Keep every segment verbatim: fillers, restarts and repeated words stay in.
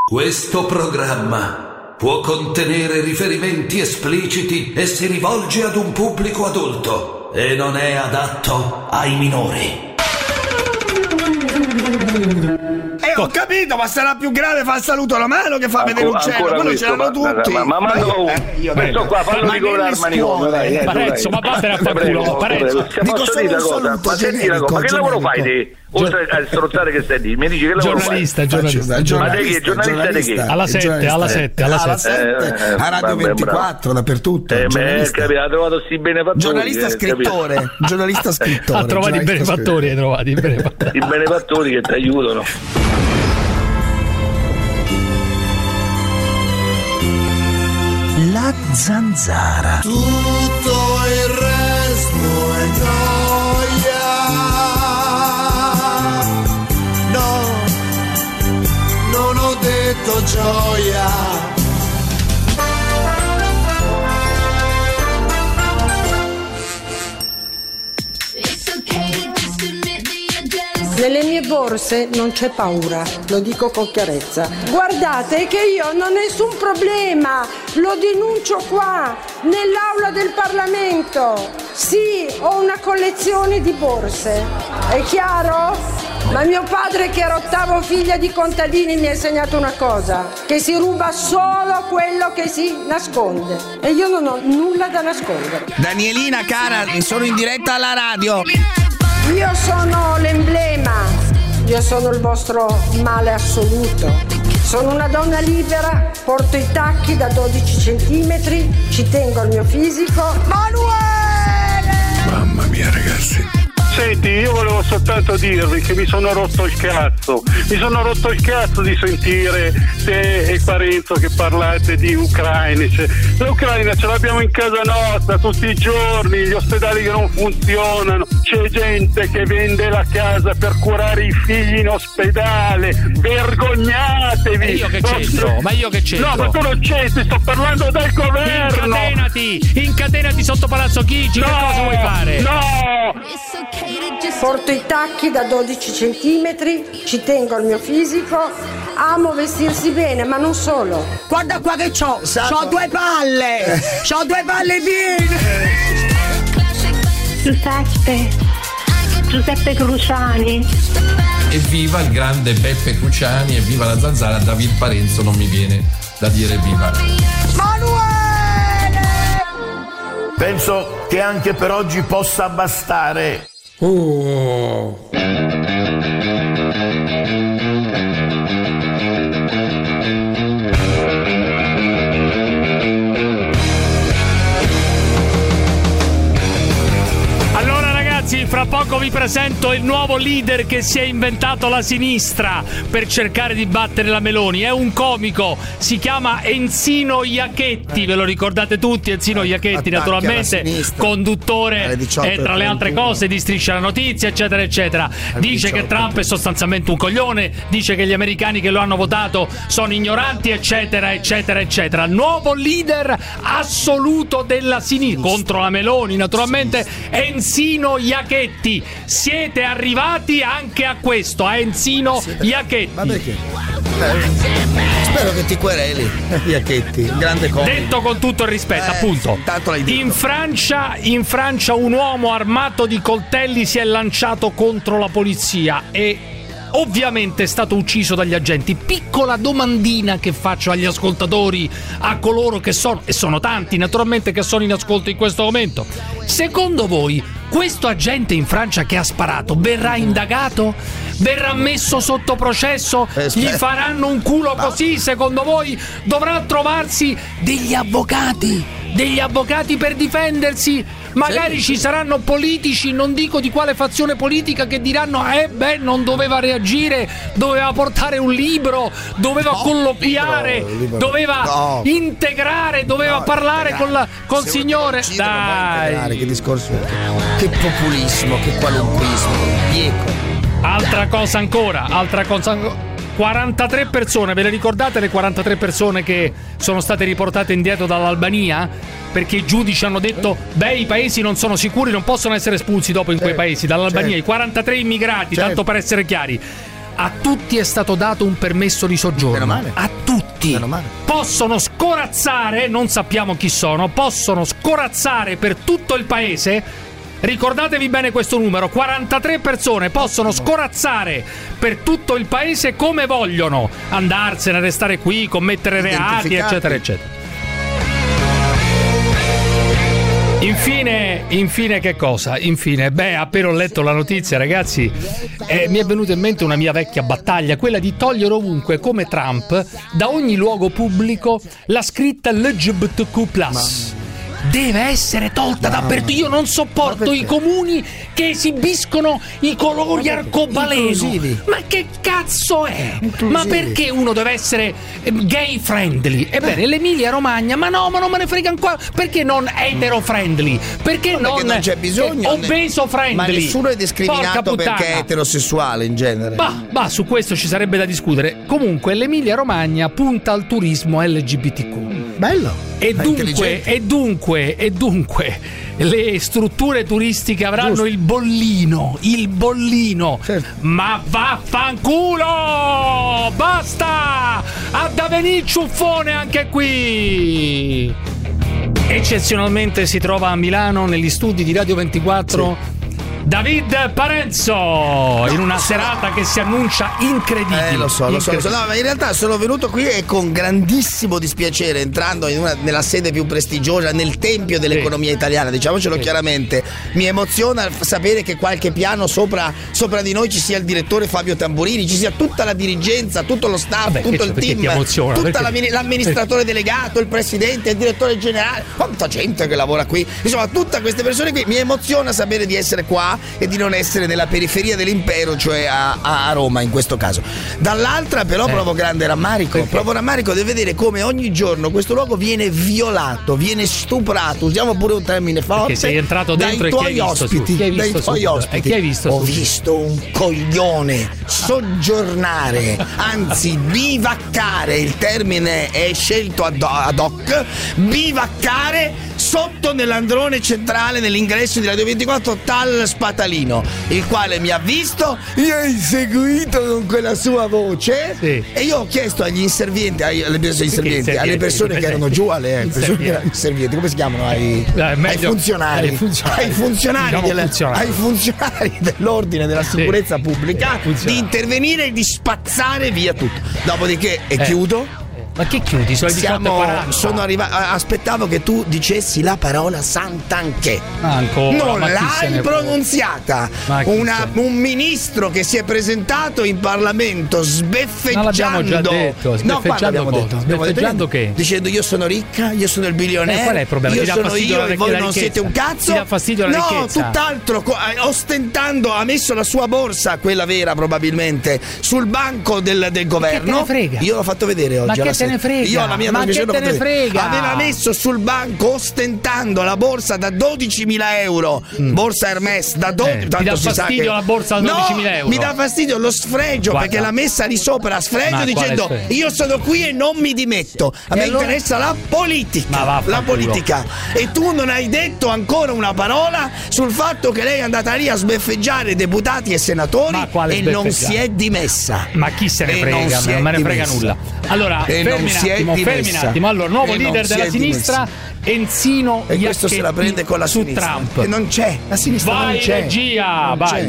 Questo programma può contenere riferimenti espliciti e si rivolge ad un pubblico adulto e non è adatto ai minori. Eh, ho capito, ma sarà più grave fa il saluto alla mano che fa Ancora, vedere l'uccello, quello ce l'hanno tutti. Ma, ma, ma, ma no, eh, io questo qua fallo ricoverare al manicomio, dai, eh, Parenzo, ma vattene a fanculo, Parenzo. Posso dire una cosa? Ma senti una cosa, ma che lavoro fai te? Oltre a strozzare che stai lì, mi dici che lavoro giornalista, fai? Giornalista, giornalista. Ma te che giornalista di che? Alla sette, alla sette, alla sette. Eh, a Radio ventiquattro, dappertutto. Eh, beh, capito, ha trovato sti benefattori. Giornalista eh, scrittore, giornalista scrittore. Ha trovato i benefattori, hai trovato i benefattori. I benefattori che ti aiutano. La zanzara. Tutto il resto è gioia. No, non ho detto gioia. Nelle mie borse non c'è paura, lo dico con chiarezza. Guardate che io non ho nessun problema, lo denuncio qua, nell'aula del Parlamento. Sì, ho una collezione di borse, è chiaro? Ma mio padre, che era ottavo figlia di contadini, mi ha insegnato una cosa, che si ruba solo quello che si nasconde. E io non ho nulla da nascondere. Danielina, cara, sono in diretta alla radio. Io sono l'emblema, io sono il vostro male assoluto. Sono una donna libera, porto i tacchi da dodici centimetri, ci tengo al mio fisico. Manuele! Mamma mia, ragazzi. Senti, io volevo soltanto dirvi che mi sono rotto il cazzo, mi sono rotto il cazzo di sentire te e Parenzo che parlate di ucrainici. L'Ucraina ce l'abbiamo in casa nostra tutti i giorni, gli ospedali che non funzionano, c'è gente che vende la casa per curare i figli in ospedale, vergognatevi! E io che c'entro? Ma io che c'entro? No, ma tu non c'entri, sto parlando del governo! Incatenati! Incatenati sotto Palazzo Chigi, no, che cosa vuoi fare? No! Porto i tacchi da dodici centimetri, ci tengo al mio fisico, amo vestirsi bene, ma non solo. Guarda qua che c'ho, c'ho due palle, c'ho due palle piene. Giuseppe, Giuseppe Cruciani. Evviva il grande Beppe Cruciani, evviva la zanzara. David Parenzo non mi viene da dire viva. Manuele! Penso che anche per oggi possa bastare. Oh. Allora ragazzi, fra poco vi presento il nuovo leader che si è inventato la sinistra per cercare di battere la Meloni. È un comico, si chiama Enzino Iacchetti, ve lo ricordate tutti? Enzino Iacchetti, naturalmente conduttore e tra le altre cose di Striscia la Notizia, eccetera eccetera. Dice che Trump è sostanzialmente un coglione, dice che gli americani che lo hanno votato sono ignoranti, eccetera eccetera eccetera. Nuovo leader assoluto della sinistra contro la Meloni, naturalmente. Enzino Iacchetti, siete arrivati anche a questo, a Enzino Iacchetti. Ma perché? Eh, spero che ti quereli, Iacchetti, grande comico. Detto con tutto il rispetto, eh, appunto. Tanto l'hai detto. In Francia, in Francia un uomo armato di coltelli si è lanciato contro la polizia e ovviamente è stato ucciso dagli agenti. Piccola domandina che faccio agli ascoltatori, a coloro che sono, e sono tanti naturalmente, che sono in ascolto in questo momento. Secondo voi questo agente in Francia che ha sparato verrà indagato? Verrà messo sotto processo? Eh, Gli faranno un culo così? Secondo voi dovrà trovarsi degli avvocati? Degli avvocati per difendersi? Magari sì, ci saranno politici, non dico di quale fazione politica, che diranno eh beh, non doveva reagire, doveva portare un libro, doveva no, colloquiare, libro, libro. doveva no. integrare, doveva no, parlare integrare. con la col Se signore. Dai, che discorso è? Che populismo, che qualunquismo, bieco. Altra cosa ancora, altra cosa ancora. quarantatré persone, ve le ricordate le quarantatré persone che sono state riportate indietro dall'Albania? Perché i giudici hanno detto beh, i paesi non sono sicuri, non possono essere espulsi dopo in quei paesi dall'Albania, certo. I quarantatré immigrati, certo. Tanto per essere chiari. a tutti è stato dato un permesso di soggiorno. A tutti. Possono scorazzare, non sappiamo chi sono, possono scorazzare per tutto il paese. Ricordatevi bene questo numero: quarantatré persone possono scorazzare per tutto il paese come vogliono, andarsene, restare qui, commettere reati, eccetera, eccetera. Infine, infine che cosa? Infine, beh, appena ho letto la notizia, ragazzi, eh, mi è venuta in mente una mia vecchia battaglia, quella di togliere ovunque, come Trump, da ogni luogo pubblico la scritta L G B T Q plus. Deve essere tolta dappertutto. Io non sopporto i comuni che esibiscono i colori arcobaleno. Ma che cazzo è? Inclusivi. Ma perché uno deve essere gay friendly? Ebbene, l'Emilia Romagna, ma no, ma non me ne frega ancora. Perché non etero friendly? Perché no, non, non c'è bisogno, obeso friendly? Ma nessuno è discriminato perché è eterosessuale in genere. Bah, bah, su questo ci sarebbe da discutere. Comunque l'Emilia Romagna punta al turismo L G B T Q. Bello. E dunque, e dunque, e dunque le strutture turistiche avranno Giusto. il bollino, il bollino. Certo. Ma vaffanculo! Basta! Ha da venire ciuffone anche qui! Eccezionalmente si trova a Milano, negli studi di Radio ventiquattro, sì. David Parenzo, no, in una serata che si annuncia incredibile. Eh, lo so, lo so, lo so. No, ma in realtà sono venuto qui e con grandissimo dispiacere, entrando in una, nella sede più prestigiosa, nel tempio dell'economia sì. italiana, diciamocelo sì. chiaramente. Mi emoziona sapere che qualche piano sopra, sopra di noi ci sia il direttore Fabio Tamburini, ci sia tutta la dirigenza, tutto lo staff, Vabbè, tutto il team, emoziona, tutta la, l'amministratore perché? delegato, il presidente, il direttore generale, quanta gente che lavora qui. Insomma, tutte queste persone qui. Mi emoziona sapere di essere qua e di non essere nella periferia dell'impero, cioè a, a Roma in questo caso. Dall'altra però eh. provo grande rammarico, Perché? provo rammarico di vedere come ogni giorno questo luogo viene violato, viene stuprato, usiamo pure un termine forte. Perché sei entrato dentro dai tuoi ospiti, dai tuoi subito? ospiti. E chi hai visto? Ho visto un coglione soggiornare, anzi bivaccare, il termine è scelto ad hoc, bivaccare sotto nell'androne centrale nell'ingresso di Radio ventiquattro tal Spatalino, il quale mi ha visto, mi ha inseguito con quella sua voce sì. e io ho chiesto agli inservienti, alle persone, inservienti, alle persone che erano giù, alle persone che erano inservienti, come si chiamano? Ai, eh, meglio, ai funzionari, ai funzionari, ai funzionari, diciamo del, funzionari. ai funzionari dell'ordine della sicurezza sì. pubblica sì, di intervenire e di spazzare via tutto. Dopodiché, e eh. chiudo. Ma che chiudi? Sono Siamo, sono arrivato, aspettavo che tu dicessi la parola Santanchè. Ancora, non l'hai pronunziata. Una, un ministro che si è presentato in Parlamento sbeffeggiando. Ma l'abbiamo già detto. No, quando abbiamo detto? Abbiamo sbeffeggiando detto, che? Dicendo io sono ricca, io sono il bilionario. Eh, qual è il problema? Io Ti dà sono fastidio io la, e voi la non ricchezza. siete un cazzo. Ti dà fastidio la no, ricchezza. tutt'altro, ostentando, ha messo la sua borsa, quella vera probabilmente, sul banco del, del governo. Che te ne frega? Io l'ho fatto vedere oggi. Ma che te ne frega? Io alla mia Ma che te ne frega? Aveva messo sul banco, ostentando la borsa da dodicimila euro, mm. borsa Hermès da dodici. Eh, ti dà fastidio che... la borsa da dodicimila no, euro? Mi dà fastidio lo sfregio. Guarda. Perché l'ha messa lì sopra a sfregio, Ma dicendo io sono qui e non mi dimetto. A e me allora... interessa la politica. La politica. E tu non hai detto ancora una parola sul fatto che lei è andata lì a sbeffeggiare deputati e senatori e non si è dimessa. Ma chi se ne e frega? Non, non me ne frega nulla. Allora, e fermi un attimo, fermi un attimo. Allora, nuovo e leader della sinistra, Enzino e questo se la prende con la su sinistra. Trump. Che non c'è, la sinistra vai, non c'è. Regia, non vai.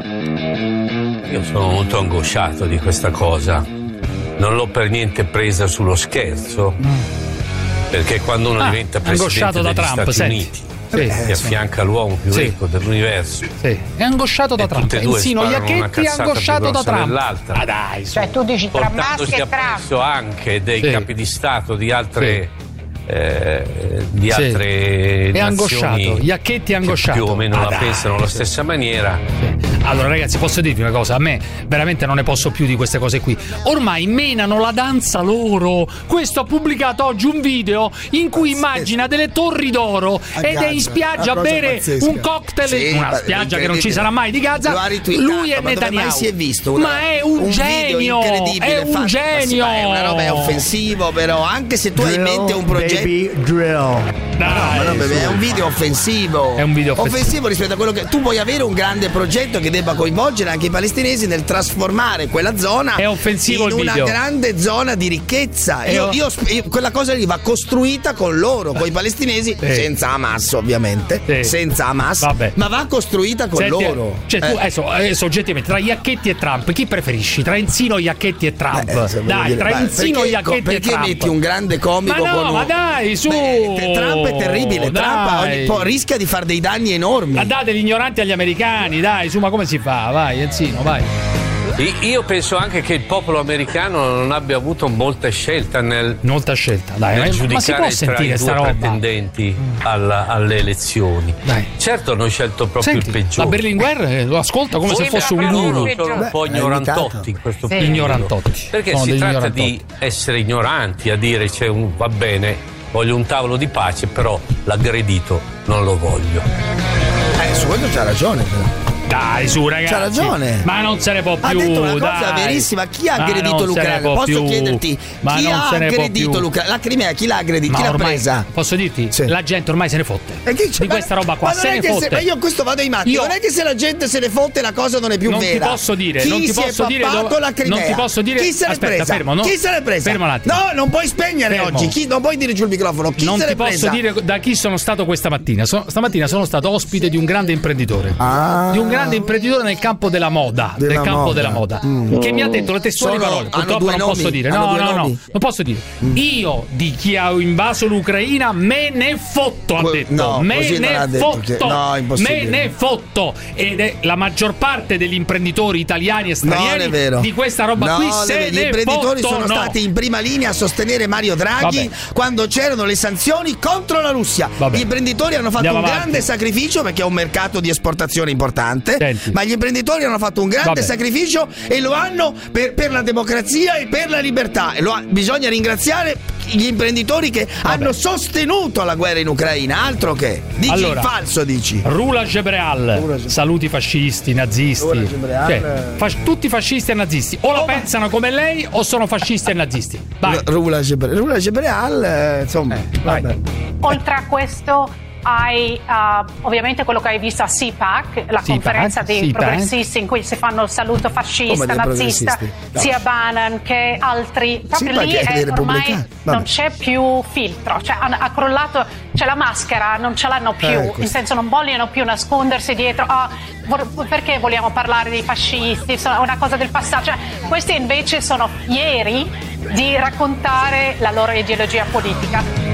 C'è. Io sono molto angosciato di questa cosa. Non l'ho per niente presa sullo scherzo. Mm. Perché quando uno ah, diventa presidente da degli Trump, Stati senti. Uniti Sì, che affianca l'uomo più sì. ricco dell'universo, sì. È angosciato da Trump. Enzino Iacchetti è angosciato da Trump. Ah, dai, cioè tu dici tra maschi e Trump. Anche dei sì. capi di Stato di altre sì. eh, di sì. altre è angosciato. Iacchetti è angosciato. Più o meno ah, la dai, pensano alla sì. stessa maniera. Sì. Allora ragazzi, posso dirvi una cosa, a me veramente non ne posso più di queste cose qui. Ormai menano la danza loro. Questo ha pubblicato oggi un video in cui immagina delle torri d'oro ed è in spiaggia a bere pazzesca. un cocktail sì, in una spiaggia che non ci sarà mai di Gaza. Lui è Netanyahu. Si è visto una, ma è un, un genio, è un fatto, genio. È una roba, è offensivo, però anche se tu drill, hai in mente un progetto baby, drill. dai, no, no, è un video offensivo. È un video offensivo. offensivo rispetto a quello che tu puoi avere un grande progetto che debba coinvolgere anche i palestinesi nel trasformare quella zona è offensivo in il una video. grande zona di ricchezza. È Io, o- io, io, quella cosa lì va costruita con loro, con i palestinesi, Sì. senza Hamas ovviamente, Sì. senza Hamas, Vabbè. ma va costruita con Senti, loro. Cioè, tu Eh. adesso, adesso oggettivamente tra Iacchetti e Trump, chi preferisci? Tra Enzino, Iacchetti e Trump? Eh, se voglio dai, dire, tra ma Enzino, perché- Iacchetti e perché Trump. metti un grande comico ma no, con un... ma dai, su. Beh, Trump è terribile. Trump Dai. ogni po' rischia di fare dei danni enormi. Ma date gli ignoranti agli americani, dai, su, ma come si fa? Vai, Enzino, vai. Io penso anche che il popolo americano non abbia avuto molta scelta nel, molta scelta, dai, nel ma si giudicare può tra sentire i sta due roba? pretendenti alla- alle elezioni. Dai. Certo hanno scelto proprio Senti, il peggiore. la Berlinguer eh, lo ascolta come Sì, se fosse ma un loro guru. sono un po' Beh, ignorantotti in questo Sì. periodo. Ignorantotti. Perché Sono si degli tratta ignorantotti. di essere ignoranti, a dire c'è un va bene, voglio un tavolo di pace, però l'aggredito non lo voglio. Eh, su quello c'ha ragione però. Dai, su, ragazzi. C'ha ragione. Ma non se ne può più. Ha detto una cosa dai. verissima. Chi ha Ma aggredito non se ne l'Ucraina? può Posso più. chiederti Ma chi non ha se ne può aggredito più. l'Ucraina? La Crimea chi l'ha aggredita? Ma Chi l'ha ormai, presa? posso dirti, Sì. la gente ormai se ne fotte E che c'è- di questa roba qua. Ma non Se è ne che se- fotte. ma io questo vado ai matti. Io- Non è che se la gente se ne fotte la cosa non è più non vera. ti posso dire, Chi non ti si posso è dire pappato dove- la Crimea? non ti posso dire. Chi se l'è Aspetta, presa? fermo, no? Chi se l'è presa? Fermo un attimo. No, non puoi spegnere Fermo. oggi. Chi, non puoi dire giù il microfono. Chi Non se ti l'è posso presa? dire da chi sono stato questa mattina. So- stamattina sono stato ospite di un grande imprenditore. Ah. Di un grande imprenditore nel campo della moda. Della nel campo moda. della moda. Mm. Che mi ha detto le testuali Sono- parole. hanno Purtroppo due non nomi? posso dire. Hanno No, due no, no. nomi? Non posso dire. Io di chi ha invaso l'Ucraina me ne fotto, ha Que- detto. no, me così non ne ha detto fotto. che- no, è impossibile. Me ne fotto. Ed è la maggior parte degli imprenditori italiani e Non stranieri è vero. di questa roba no, qui se gli ne imprenditori fottono. sono stati in prima linea a sostenere Mario Draghi Vabbè. quando c'erano le sanzioni contro la Russia. Vabbè. Gli imprenditori hanno fatto Andiamo un avanti. grande sacrificio perché è un mercato di esportazione importante. Senti. Ma gli imprenditori hanno fatto un grande Vabbè. sacrificio e lo hanno per, per la democrazia e per la libertà. E lo ha- bisogna ringraziare gli imprenditori che hanno sostenuto la guerra in Ucraina. Altro che dici Allora, il falso, dici. Rula Gebreal, saluti fascisti, nazisti. Rula Gebreal. Cioè, fas- tutti fascisti e nazisti. O la pensano come lei o sono fascisti e nazisti. Vai. Rula Gebreal, Rula Gebreal, eh, insomma, vai. vabbè. Oltre a questo hai uh, ovviamente quello che hai visto a CPAC, la CPAC, conferenza dei CPAC. progressisti in cui si fanno il saluto Come fascista, dei nazista, progressisti? No. sia Bannon che altri. Proprio CPAC lì è dei è ormai repubblicani. Vabbè. non c'è più filtro, cioè ha, ha crollato, c'è la maschera, non ce l'hanno più, Eh, questo. in senso non vogliono più nascondersi dietro "Ah, vor- perché vogliamo parlare dei fascisti, sono una cosa del passato", cioè, questi invece sono fieri di raccontare la loro ideologia politica.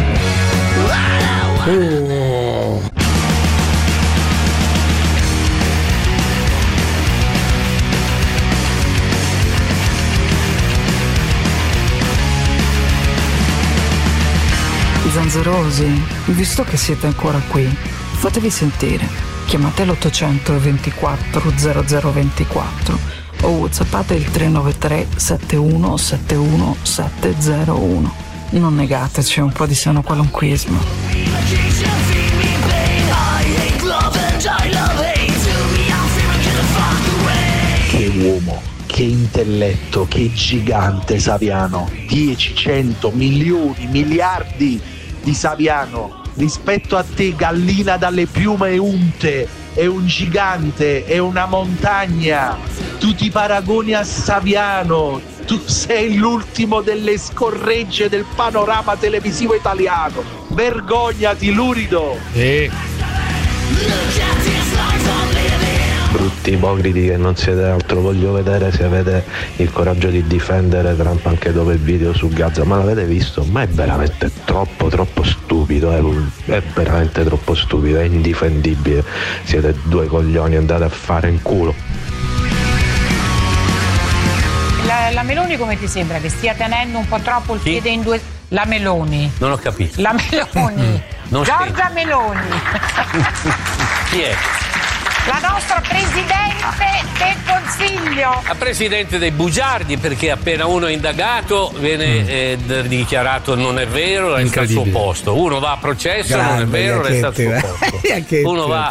Oh. Zanzerosi, visto che siete ancora qui, fatevi sentire. Chiamate l'ottocento ventiquattro zero zero ventiquattro o whatsappate il tre nove tre sette uno sette uno sette zero uno. Non negateci un po' di sano qualunquismo. Che uomo, che intelletto, che gigante Saviano. dieci, cento, milioni, miliardi di Saviano. Rispetto a te, gallina dalle piume unte, è un gigante, è una montagna. Tu ti paragoni a Saviano. Tu sei l'ultimo delle scorregge del panorama televisivo italiano. Vergognati, lurido. Sì. Brutti ipocriti che non siete altro, voglio vedere se avete il coraggio di difendere Trump anche dopo il video su Gaza. Ma l'avete visto? Ma è veramente troppo troppo stupido, è, è veramente troppo stupido, è indifendibile. Siete due coglioni, andate a fare in culo. La, la Meloni come ti sembra? Che stia tenendo un po' troppo il piede in due... La Meloni. Non ho capito. La Meloni. Non Giorgia sento. Meloni. Chi è? La nostra Presidente del Consiglio. La Presidente dei bugiardi, perché appena uno è indagato viene mm. eh, dichiarato non è vero, resta al suo posto. Uno va a processo, grande, non è vero, resta al suo posto. Uno va,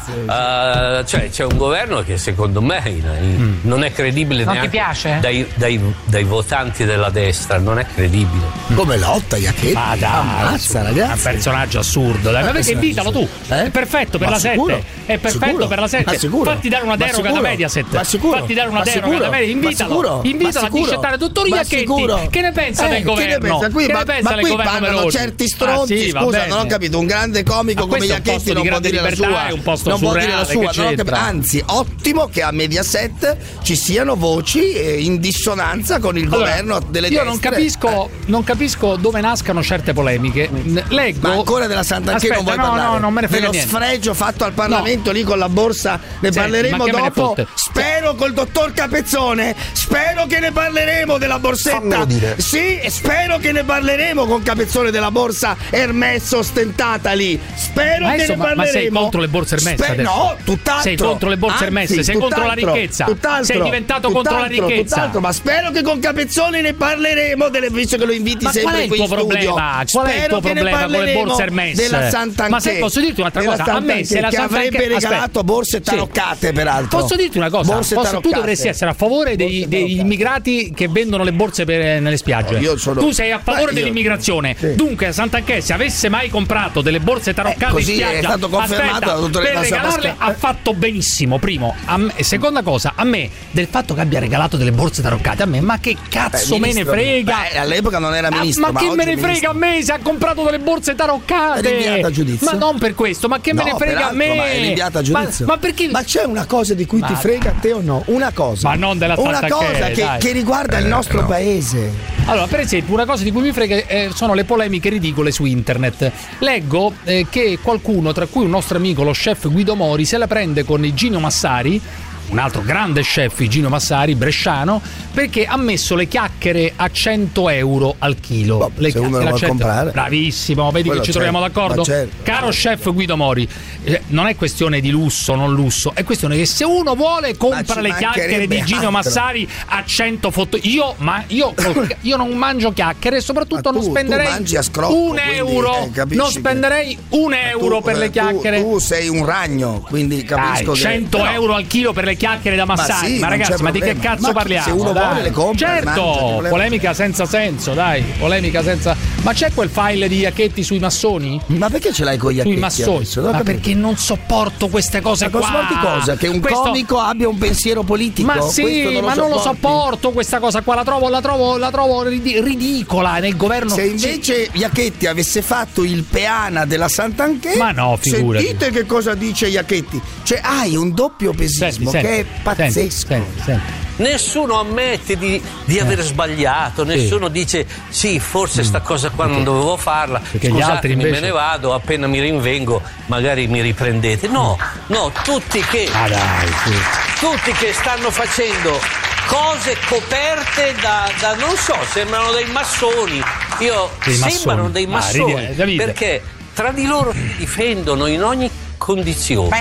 uh, cioè c'è un governo che secondo me in, in, mm. non è credibile non neanche ti piace? Dai, dai, dai votanti della destra, non è credibile. Come lotta, Iacchetti? Ma dai, ammazza, ragazzi. È un personaggio assurdo, dai. Ma perché invitalo tu? Eh? È perfetto per ma la sette. È perfetto sicuro? Per la sette. Fatti dare una deroga da Mediaset. Ma sicuro? Fatti dare una ma deroga da Mediaset. Invitalo. Invitalo a discettare dottor Iacchetti. Che ne pensa eh, del governo? Che ne pensa, qui, che ma, ne pensa ma del qui governo Meloni? Certi stronzi, ah, sì, scusa, non ho capito, un grande comico come Iacchetti non può dire la sua. È un posto non può dire la sua, non ho capito. Anzi, ottimo che a Mediaset ci siano voci in dissonanza con il allora, governo delle io destre. Io non capisco, eh. non capisco dove nascano certe polemiche. Leggo. Ma ancora della Sant'Anché non vuoi no, parlare? No, non me ne frega dello niente. sfregio fatto al Parlamento no. lì con la borsa, ne sì, parleremo dopo. Spero col dottor Capezzone, spero che ne parleremo della borsetta. Sì, spero che ne parleremo con Capezzone della borsa Hermès ostentata lì. Spero ma che adesso, ne parleremo. Ma sei contro le borse Hermès Spe- adesso? No, tutt'altro. Sei contro le borse Hermès, Anzi, sei contro la ricchezza. Tutt'altro, sei diventato contro la ricchezza. Tutt'altro, ma spero che con Capezzone ne parleremo delle, visto che lo inviti ma sempre qui in studio. Problema? Qual è il tuo problema con le borse Hermès? Della Sant'Anché. Ma se posso dirti un'altra cosa, a me se la che Sant'Anché avrebbe regalato borse taroccate, sì. peraltro. Posso dirti una cosa? Posso, tu dovresti essere a favore dei, degli immigrati che vendono le borse per, nelle spiagge. Io sono... Tu sei a favore Beh, dell'immigrazione. Sì. Dunque, Sant'Anché, se avesse mai comprato delle borse taroccate eh, così in spiaggia, è stato confermato aspetta, la dottoressa per regalarle ha fatto benissimo. Primo, a me, seconda cosa, a me del fatto che abbia regalato delle borse taroccate, a me, ma che cazzo Beh, me ne frega? Beh, all'epoca non era ministro. Ah, ma, ma che me ne frega a me se ha comprato delle borse taroccate? A giudizio. Ma non per questo, ma che no, me ne frega a me? Ma è rinviata a giudizio. Ma, ma perché? Ma c'è una cosa di cui ma ti frega a te o no? Una cosa. Ma non della Una cosa che, che riguarda eh, il nostro no. paese. Allora, per esempio, una cosa di cui mi frega eh, sono le polemiche ridicole su internet. Leggo eh, che qualcuno, tra cui un nostro amico, lo chef Guido Mori, se la prende con Igino Massari, un altro grande chef, Igino Massari, bresciano, perché ha messo le chiacchiere a cento euro al chilo. Boh, le se uno le vuole comprare. Bravissimo, vedi Quello che ci certo, troviamo d'accordo? Certo. Caro chef Guido Mori, eh, non è questione di lusso, non lusso, è questione che se uno vuole compra le chiacchiere di Gino Massari a cento foto. Io, ma io, io non mangio chiacchiere e soprattutto tu, non spenderei scrocco, un euro. Quindi, eh, non spenderei che... un euro tu, per le chiacchiere. Tu, tu sei un ragno, quindi capisco Dai, cento che... euro al chilo per le chiacchiere da Massari. Ma, sì, ma ragazzi, ma di che cazzo ma parliamo? Se uno dai. vuole le compra. Certo, polemica senza senso, dai. Polemica senza. Ma c'è quel file di Iacchetti sui massoni? Ma perché ce l'hai con gli Iacchetti? Sui massoni. No, ma perché non sopporto queste cose ma qua. Ma sopporti cosa? Che un Questo... comico abbia un pensiero politico? Ma sì, non ma non lo sopporto questa cosa qua. La trovo, la trovo, la trovo ridicola nel governo. Se invece Iacchetti avesse fatto il peana della Sant'Anché, ma no, figurati. Sentite che cosa dice Iacchetti. Cioè hai un doppio pesismo senti, che senti, è pazzesco. Senti, senti. Nessuno ammette di, di aver sbagliato, nessuno sì. dice sì, forse sta cosa qua perché, non dovevo farla, scusatemi, gli altri invece... me ne vado, appena mi rinvengo magari mi riprendete. No, no, tutti che ah, dai, sì. tutti che stanno facendo cose coperte da, da non so, sembrano dei massoni. Io dei sembrano massoni. dei massoni ah, ridi- perché tra di loro si difendono in ogni condizione.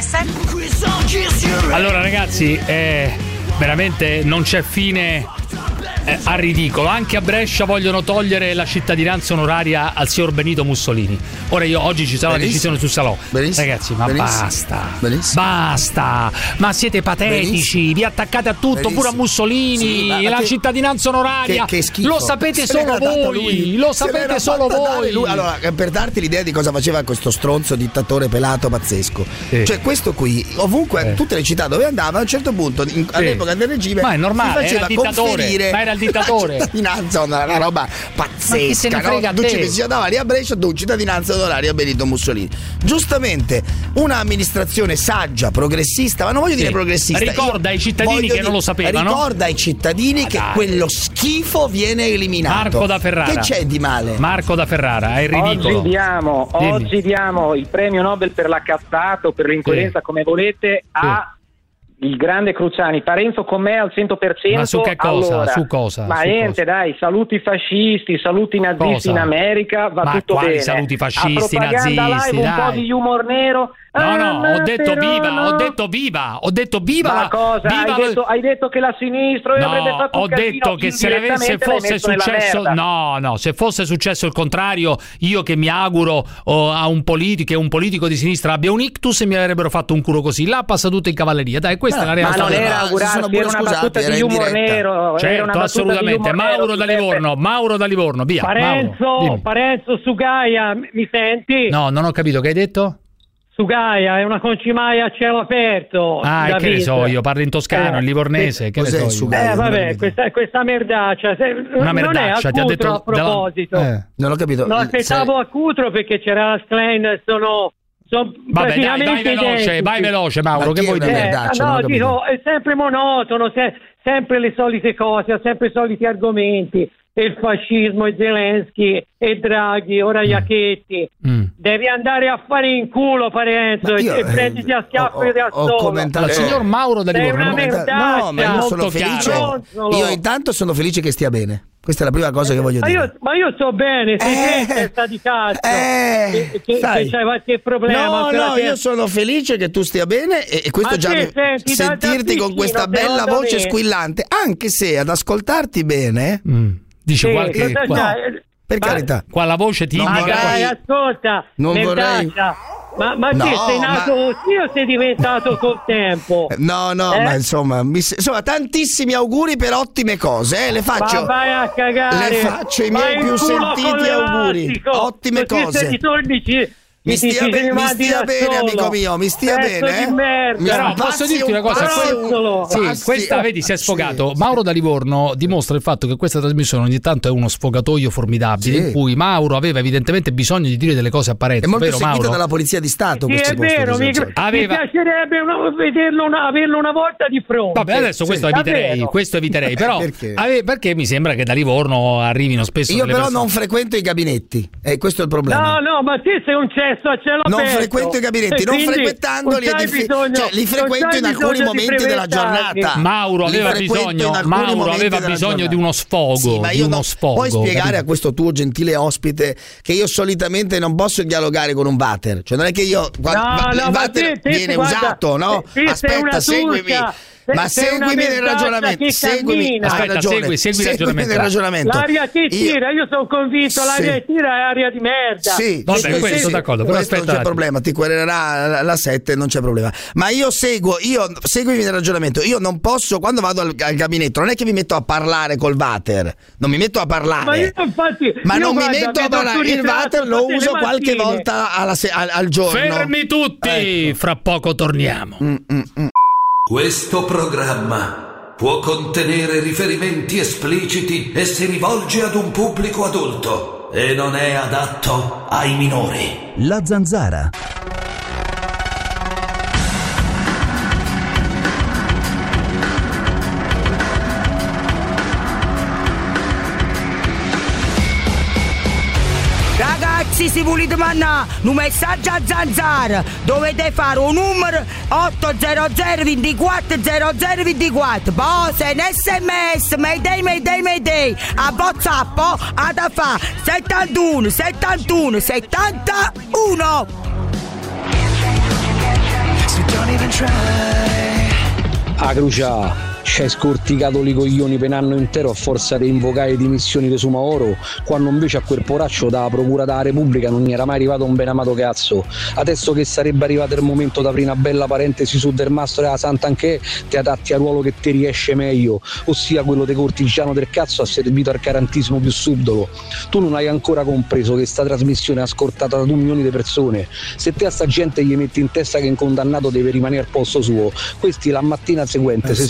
Allora ragazzi, eh veramente non c'è fine eh, al ridicolo. Anche a Brescia vogliono togliere la cittadinanza onoraria al signor Benito Mussolini. Ora io oggi ci sarà la decisione su Salò. Benissimo. Ragazzi, ma Benissimo. basta. Benissimo. Basta. Ma siete patetici, Benissimo. vi attaccate a tutto, Benissimo. pure a Mussolini, sì, ma, ma la che, cittadinanza onoraria. Che, che schifo. Lo sapete Se solo voi. Lui. Lo Se sapete solo voi. Lui. Allora, per darti l'idea di cosa faceva questo stronzo dittatore pelato pazzesco. Sì. Cioè, questo qui, ovunque, eh. tutte le città dove andava, a un certo punto, in, sì. all'epoca del regime, ma è normale, si faceva era il dittatore. conferire Ma era il dittatore. La cittadinanza, una roba pazzesca. No? Tu ci si andava lì a Brescia, tu cittadinanza onoraria a Benito Mussolini. Giustamente, un'amministrazione saggia, progressista, ma non voglio sì. dire progressista. Ricorda ai cittadini che dire, non lo sapevano. Ricorda ai cittadini ah, che dai. quello schifo viene eliminato. Marco da Ferrara. Che c'è di male? Marco da Ferrara, è ridicolo. Oggi diamo, oggi diamo il premio Nobel per l'accazzato, per l'incoerenza, sì. come volete, a il grande Cruciani, Parenzo con me al cento per cento. Ma su che cosa? Allora, su cosa? ma su niente, cosa? dai, saluti fascisti, saluti nazisti Cosa? in America, va Ma tutto quali bene. saluti fascisti, A propaganda nazisti, live, un dai. po' di humor nero. No, no, Ah, ho detto però viva, no. ho detto viva, ho detto viva. Ma la- cosa? viva Hai la- detto, hai detto che la sinistra No, avrebbe fatto ho un casino, detto che se, avesse, indirettamente l'hai fosse messo nella successo, merda. no, no, se fosse successo il contrario, io che mi auguro oh, a un politico, che un politico di sinistra abbia un ictus e mi avrebbero fatto un culo così, là passa tutto in cavalleria. Dai, questa Ma è la realtà. non era augurarsi, era una battuta di humor nero. era una Certo, battuta assolutamente. di humor Mauro nero, da Giuseppe. Livorno, Mauro da Livorno, via. Parenzo, Mauro, dimmi. Parenzo su Gaia, mi senti? No, non ho capito che hai detto. Su Gaia è una concimaia a cielo aperto. Ah, e che ne so io, parlo in toscano, Eh, in livornese, che ne cos'è so su io. Gaia? Eh vabbè, questa, questa merdaccia se- Una non è merdaccia, ti ha Cutro, detto a proposito. Eh, non ho capito. No, aspettavo a Cutro perché c'era la Klein, sono, sono Vabbè, dai, vai praticamente veloce, identici. vai veloce, Mauro, Ma che chi è vuoi una dire? merdaccia? Eh, non ho no, capito. dico, è sempre monotono, se- sempre le solite cose, sempre i soliti argomenti. E il fascismo, e Zelensky, e Draghi, ora Iacchetti. Mm. Devi andare a fare in culo, Parenzo, Ma io, e, e prenditi a schiaffi ho- da ho solo. commentato- Allora, signor Mauro da Sei Livorno, una no, merdaccia. No, ma io sono molto felice. chiaro. Io intanto sono felice che stia bene. Questa è la prima cosa che voglio Ma dire. io, ma io sto bene, sei Eh, te testa di cazzo. eh, che, che, sai. che c'hai qualche problema. No, per la no, testa. io sono felice che tu stia bene e, e questo Ma già te mi, senti da- da sentirti con vicino, questa bella secondo voce me. squillante, anche se ad ascoltarti bene, Mm. Dice Sì, qualche cosa qua, c'hai? per Ma- carità. qua la voce ti Non Ma indica. dai, ascolta, Non merdaccia. Ma, ma No, te sei ma- nato così o sei diventato col tempo? No, no, Eh? ma insomma, mi, insomma, tantissimi auguri per ottime cose, eh, le faccio. Ma vai a cagare. Le faccio i Vai miei in più culo con sentiti auguri. l'elastico. Ottime Così cose. se ritorni ci- Mi ti- stia, ti- be- ti mi mandi stia da bene, solo. amico mio, mi stia Pezzo bene. di Eh? merda. Mi Però passi posso dirti un una cosa, passi que- un- sì, passi- questa vedi si è sì. sfogato. Mauro da Livorno dimostra il fatto che questa trasmissione ogni tanto è uno sfogatoio formidabile, Sì. in cui Mauro aveva evidentemente bisogno di dire delle cose a Parenzo, È molto vero seguito Mauro? dalla polizia di Stato Sì, questo è posto, vero, mi, per esempio. mi Aveva- piacerebbe una- vederlo una, averlo una volta di fronte. Vabbè, adesso questo Sì. eviterei, Davvero. questo eviterei, però Perché? ave- perché mi sembra che da Livorno arrivino spesso Io delle però persone. non frequento i gabinetti, e questo è il problema. No, no, ma te sei un cesso a cielo Non aperto. frequento i gabinetti, E non quindi frequentandoli non è c'hai diffi- bisogno- cioè, li non frequento c'hai in alcuni bisogno di momenti della preventarli. giornata. Mauro Li aveva frequento bisogno, in alcuni Mauro momenti aveva della bisogno giornata. di uno sfogo, Sì, ma di io uno non- sfogo. puoi spiegare capito? a questo tuo gentile ospite che io solitamente non posso dialogare con un vater, cioè non è che io qua- No, va- no, il ma vater te- te- viene guarda, usato, no? te- te sei Aspetta, una seguimi. turca, sei- Ma sei una seguimi nel merdaccia ragionamento, che seguimi, cammina. hai Aspetta, ragione. segui- segui il Seguimi ragionamento. nel ragionamento. L'aria che Io- tira, io sono convinto, Sì. l'aria che tira è aria di merda. Sì, Vabbè, sì, questo sì, sì. d'accordo, però Questo non aspetta c'è un attimo. problema, ti querelerà la, la sette, non c'è problema. Ma io seguo, io seguimi nel ragionamento. Io non posso, quando vado al, al gabinetto, non è che mi metto a parlare col vater, non mi metto a parlare. Ma io infatti Ma io non guarda, mi metto a vedo parlare, sul il ritratto vater lo tutte le uso qualche mattine. volta alla se- al, al giorno. Fermi tutti, fra poco torniamo. Mm, mm, mm. Questo programma può contenere riferimenti espliciti e si rivolge ad un pubblico adulto e non è adatto ai minori. La Zanzara. Ragazzi, se volete mandare un messaggio a Zanzara dovete fare un numero otto zero zero due quattro zero zero due quattro. Poi se in sms Mayday Mayday Mayday a WhatsApp ad a fa settantuno settantuno settantuno. A Crucia c'è scorticato i coglioni per un anno intero a forza di invocare dimissioni di Sumaoro, quando invece a quel poraccio dalla Procura della Repubblica non gli era mai arrivato un benamato cazzo. Adesso che sarebbe arrivato il momento di aprire una bella parentesi su Del Mastro e la Sant'Anché, ti adatti al ruolo che ti riesce meglio, ossia quello di cortigiano del cazzo ha servito al garantismo più subdolo. Tu non hai ancora compreso che sta trasmissione è ascoltata da due milioni di persone. Se te a sta gente gli metti in testa che un condannato deve rimanere al posto suo, questi la mattina seguente Eh si sì. sentono un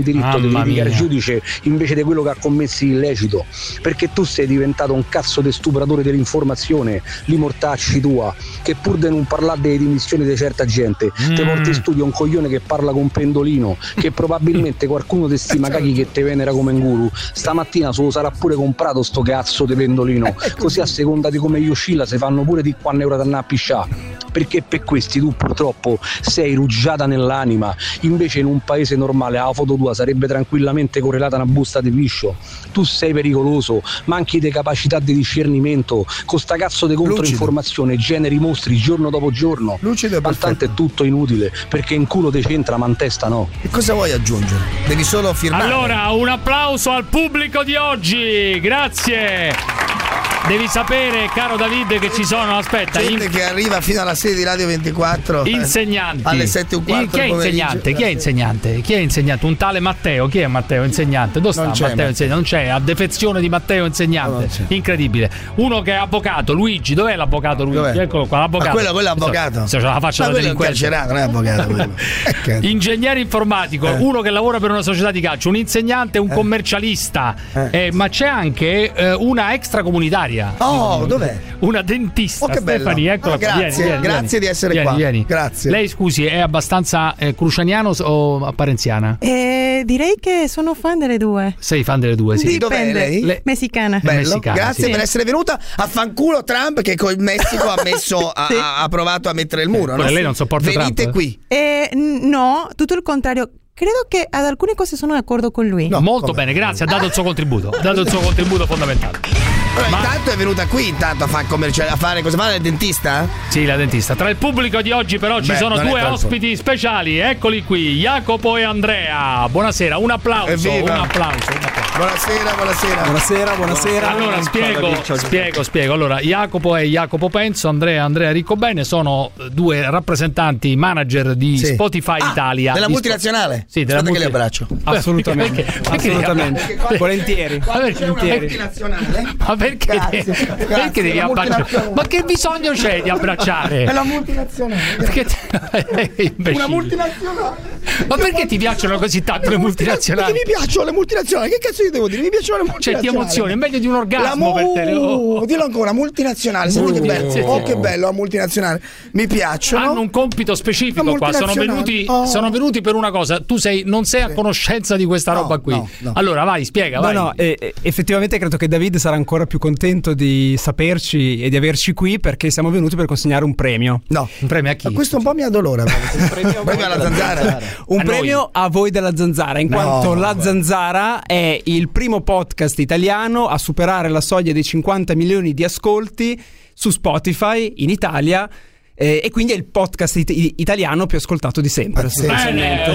diritto Mamma di litigare mia. giudice invece di quello che ha commesso illecito, perché tu sei diventato un cazzo di stupratore dell'informazione, li mortacci tua, che pur di non parlare delle dimissioni di certa gente, Mm. te porti in studio un coglione che parla con pendolino, che probabilmente qualcuno di sti magaghi che te venera come un guru stamattina se lo sarà pure comprato sto cazzo di pendolino, così a seconda di come gli oscilla si fanno pure di quattro euro da andare a piscià, perché per questi tu purtroppo sei rugiata nell'anima, invece in un paese normale la foto tua sarebbe tranquillamente correlata a una busta di piscio. Tu sei pericoloso, manchi di capacità di discernimento, con sta cazzo di controinformazione generi mostri giorno dopo giorno. Lucido e ma tanto è tutto inutile, perché in culo te c'entra ma in testa no. E cosa vuoi aggiungere? Devi solo firmare. Allora, un applauso al pubblico di oggi, grazie. Devi sapere, caro David, che ci sono, aspetta, gente in... che arriva fino alla sede di Radio ventiquattro insegnanti alle sette e un quarto chi è del pomeriggio. insegnante? Chi è insegnante? Chi è insegnante? Un tale Matteo. Chi è Matteo insegnante? Dove sta Non c'è, Matteo Matteo. insegnante? Non c'è, a defezione di Matteo insegnante. Incredibile. Uno che è avvocato, Luigi, dov'è l'avvocato Luigi? Dov'è? Eccolo qua, l'avvocato. Ma quello, quello è avvocato. Se ce la faccia Ma da quello è un delinquente. carcerato, non è avvocato quello. Ingegnere informatico, Eh. uno che lavora per una società di calcio, un insegnante, un commercialista, Eh. eh, ma c'è anche eh, una extracomunitaria. Oh, dov'è? Una dentista. Oh, che bello. Stefani, eccola Ah, qua. grazie, Vieni, vieni, grazie vieni. di essere Vieni, qua. vieni. Grazie. Lei, scusi, è abbastanza eh, crucianiano o parenziana? Eh, direi che sono fan delle due. Sei fan delle due, sì. Di dov'è lei? Le- Messicana. Bello, messicana, grazie sì. per essere venuta. A fanculo Trump che col Messico ha messo ha, Sì. ha provato a mettere il muro. Poi no? lei non sopporta Venite Trump? qui. Eh, n- no, tutto il contrario. Credo che ad alcune cose sono d'accordo con lui. Molto bene, grazie, ha dato il suo contributo. Ha dato il suo contributo fondamentale. Allora, intanto è venuta qui intanto a fare commerciale, a fare cosa fa il dentista? Sì, la dentista. Tra il pubblico di oggi però ci Beh, sono non è due colpo. ospiti speciali. Eccoli qui, Jacopo e Andrea. Buonasera, un applauso, Evviva. un applauso, un applauso. Buonasera, buonasera. Buonasera, buonasera. Allora spiego, spiego, spiego. Allora, Jacopo è Jacopo Penso, Andrea è Andrea Riccobene, sono eh, due rappresentanti manager di Sì. Spotify Ah, Italia. della Di multinazionale? Sì, della Aspetta che li multi- abbraccio. Assolutamente. Perché- perché- Assolutamente. perché- Volentieri. Ma perché, C'è una perché- multinazionale? ma perché, Grazie, perché grazie, devi la abbracciare? multinazionale. Ma che bisogno c'è di abbracciare? È la multinazionale. Perché imbecille. Una multinazionale. Ma perché ti piacciono così tanto le multinazionali? Perché mi piacciono le multinazionali? Che cazzo io devo dire? Mi piacciono le Cioè, multinazionali. ti emozioni, è meglio di un La orgasmo mu- per te. Oh. Dillo ancora, multinazionale. Senti che bello. Sì, Oh, sì. che bello, la multinazionale. Mi piacciono. Hanno un compito specifico La qua. Sono multinazionale. venuti, Oh. sono venuti per una cosa. Tu sei, non sei a conoscenza di questa No, roba qui. no, no. Allora, vai, spiega. No, vai. no, eh, eh, effettivamente credo che David sarà ancora più contento di saperci e di averci qui perché siamo venuti per consegnare un premio. No. Un premio a chi? Ma questo un po' mi addolora. Un premio alla zanzara. Un A noi. premio a voi della Zanzara, in No, quanto La vabbè. Zanzara è il primo podcast italiano a superare la soglia dei cinquanta milioni di ascolti su Spotify in Italia. eh, e quindi è il podcast it- italiano più ascoltato di sempre. Pazzesco. sostanzialmente.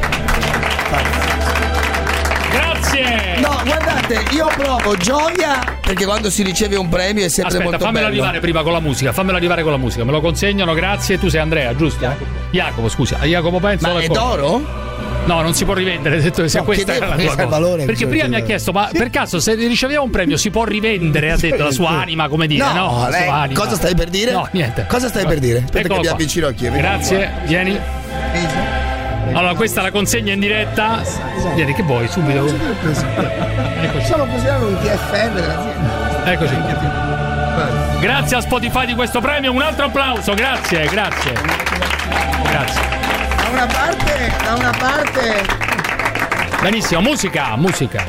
Bene. Grazie. No, guardate, io provo gioia perché quando si riceve un premio è sempre Aspetta, molto fammelo bello. arrivare prima con la musica. Fammelo arrivare con la musica. Me lo consegnano, grazie. Tu sei Andrea, giusto? Jacopo, scusa. Jacopo Penso. Ma è d'accordo. d'oro? No, non si può rivendere se, tu- se No, questa chiedevo era la tua qual è il cosa. valore, Perché bisogna prima mi ha chiedere. chiesto, ma per caso se riceviamo un premio si può rivendere? Ha detto la sua anima, come dire, no? No, La lei- sua anima. cosa stai per dire? No, niente. Cosa stai per dire? Aspetta Eccolo che mi qua. avvicino anch'io. vedi. Grazie, vieni. Allora, questa è la consegna in diretta. Vieni, che vuoi? Subito. Eccoci. Stiamo considerando un T F R dell'azienda. Eccoci. Grazie a Spotify di questo premio. Un altro applauso, grazie, grazie. Grazie. Da una parte, da una parte. Benissimo, musica, musica.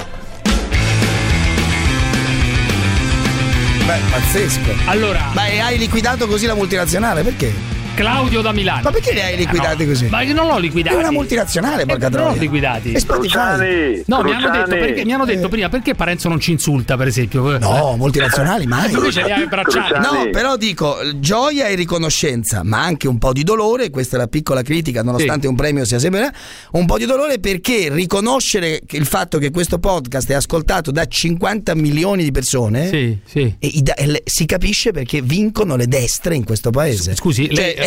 Beh, pazzesco. Allora, Ma e hai liquidato così la multinazionale? Perché? Claudio da Milano. Ma perché li hai liquidati Ah, no. così? Ma io non l'ho liquidati. È una multinazionale, porca Eh, non l'ho troia. liquidati. E Spotify. Cruciani, No, mi hanno Cruciani. detto, perché, mi hanno detto prima perché Parenzo non ci insulta, per esempio. No, multinazionali mai. Invece li hai abbracciati. Cruciani. No, però dico gioia e riconoscenza, ma anche un po' di dolore. Questa è la piccola critica, nonostante un premio sia sempre un po' di dolore, perché riconoscere che il fatto che questo podcast è ascoltato da cinquanta milioni di persone Sì, sì. e i da- e le- si capisce perché vincono le destre in questo paese. Scusi, Cioè, lei, è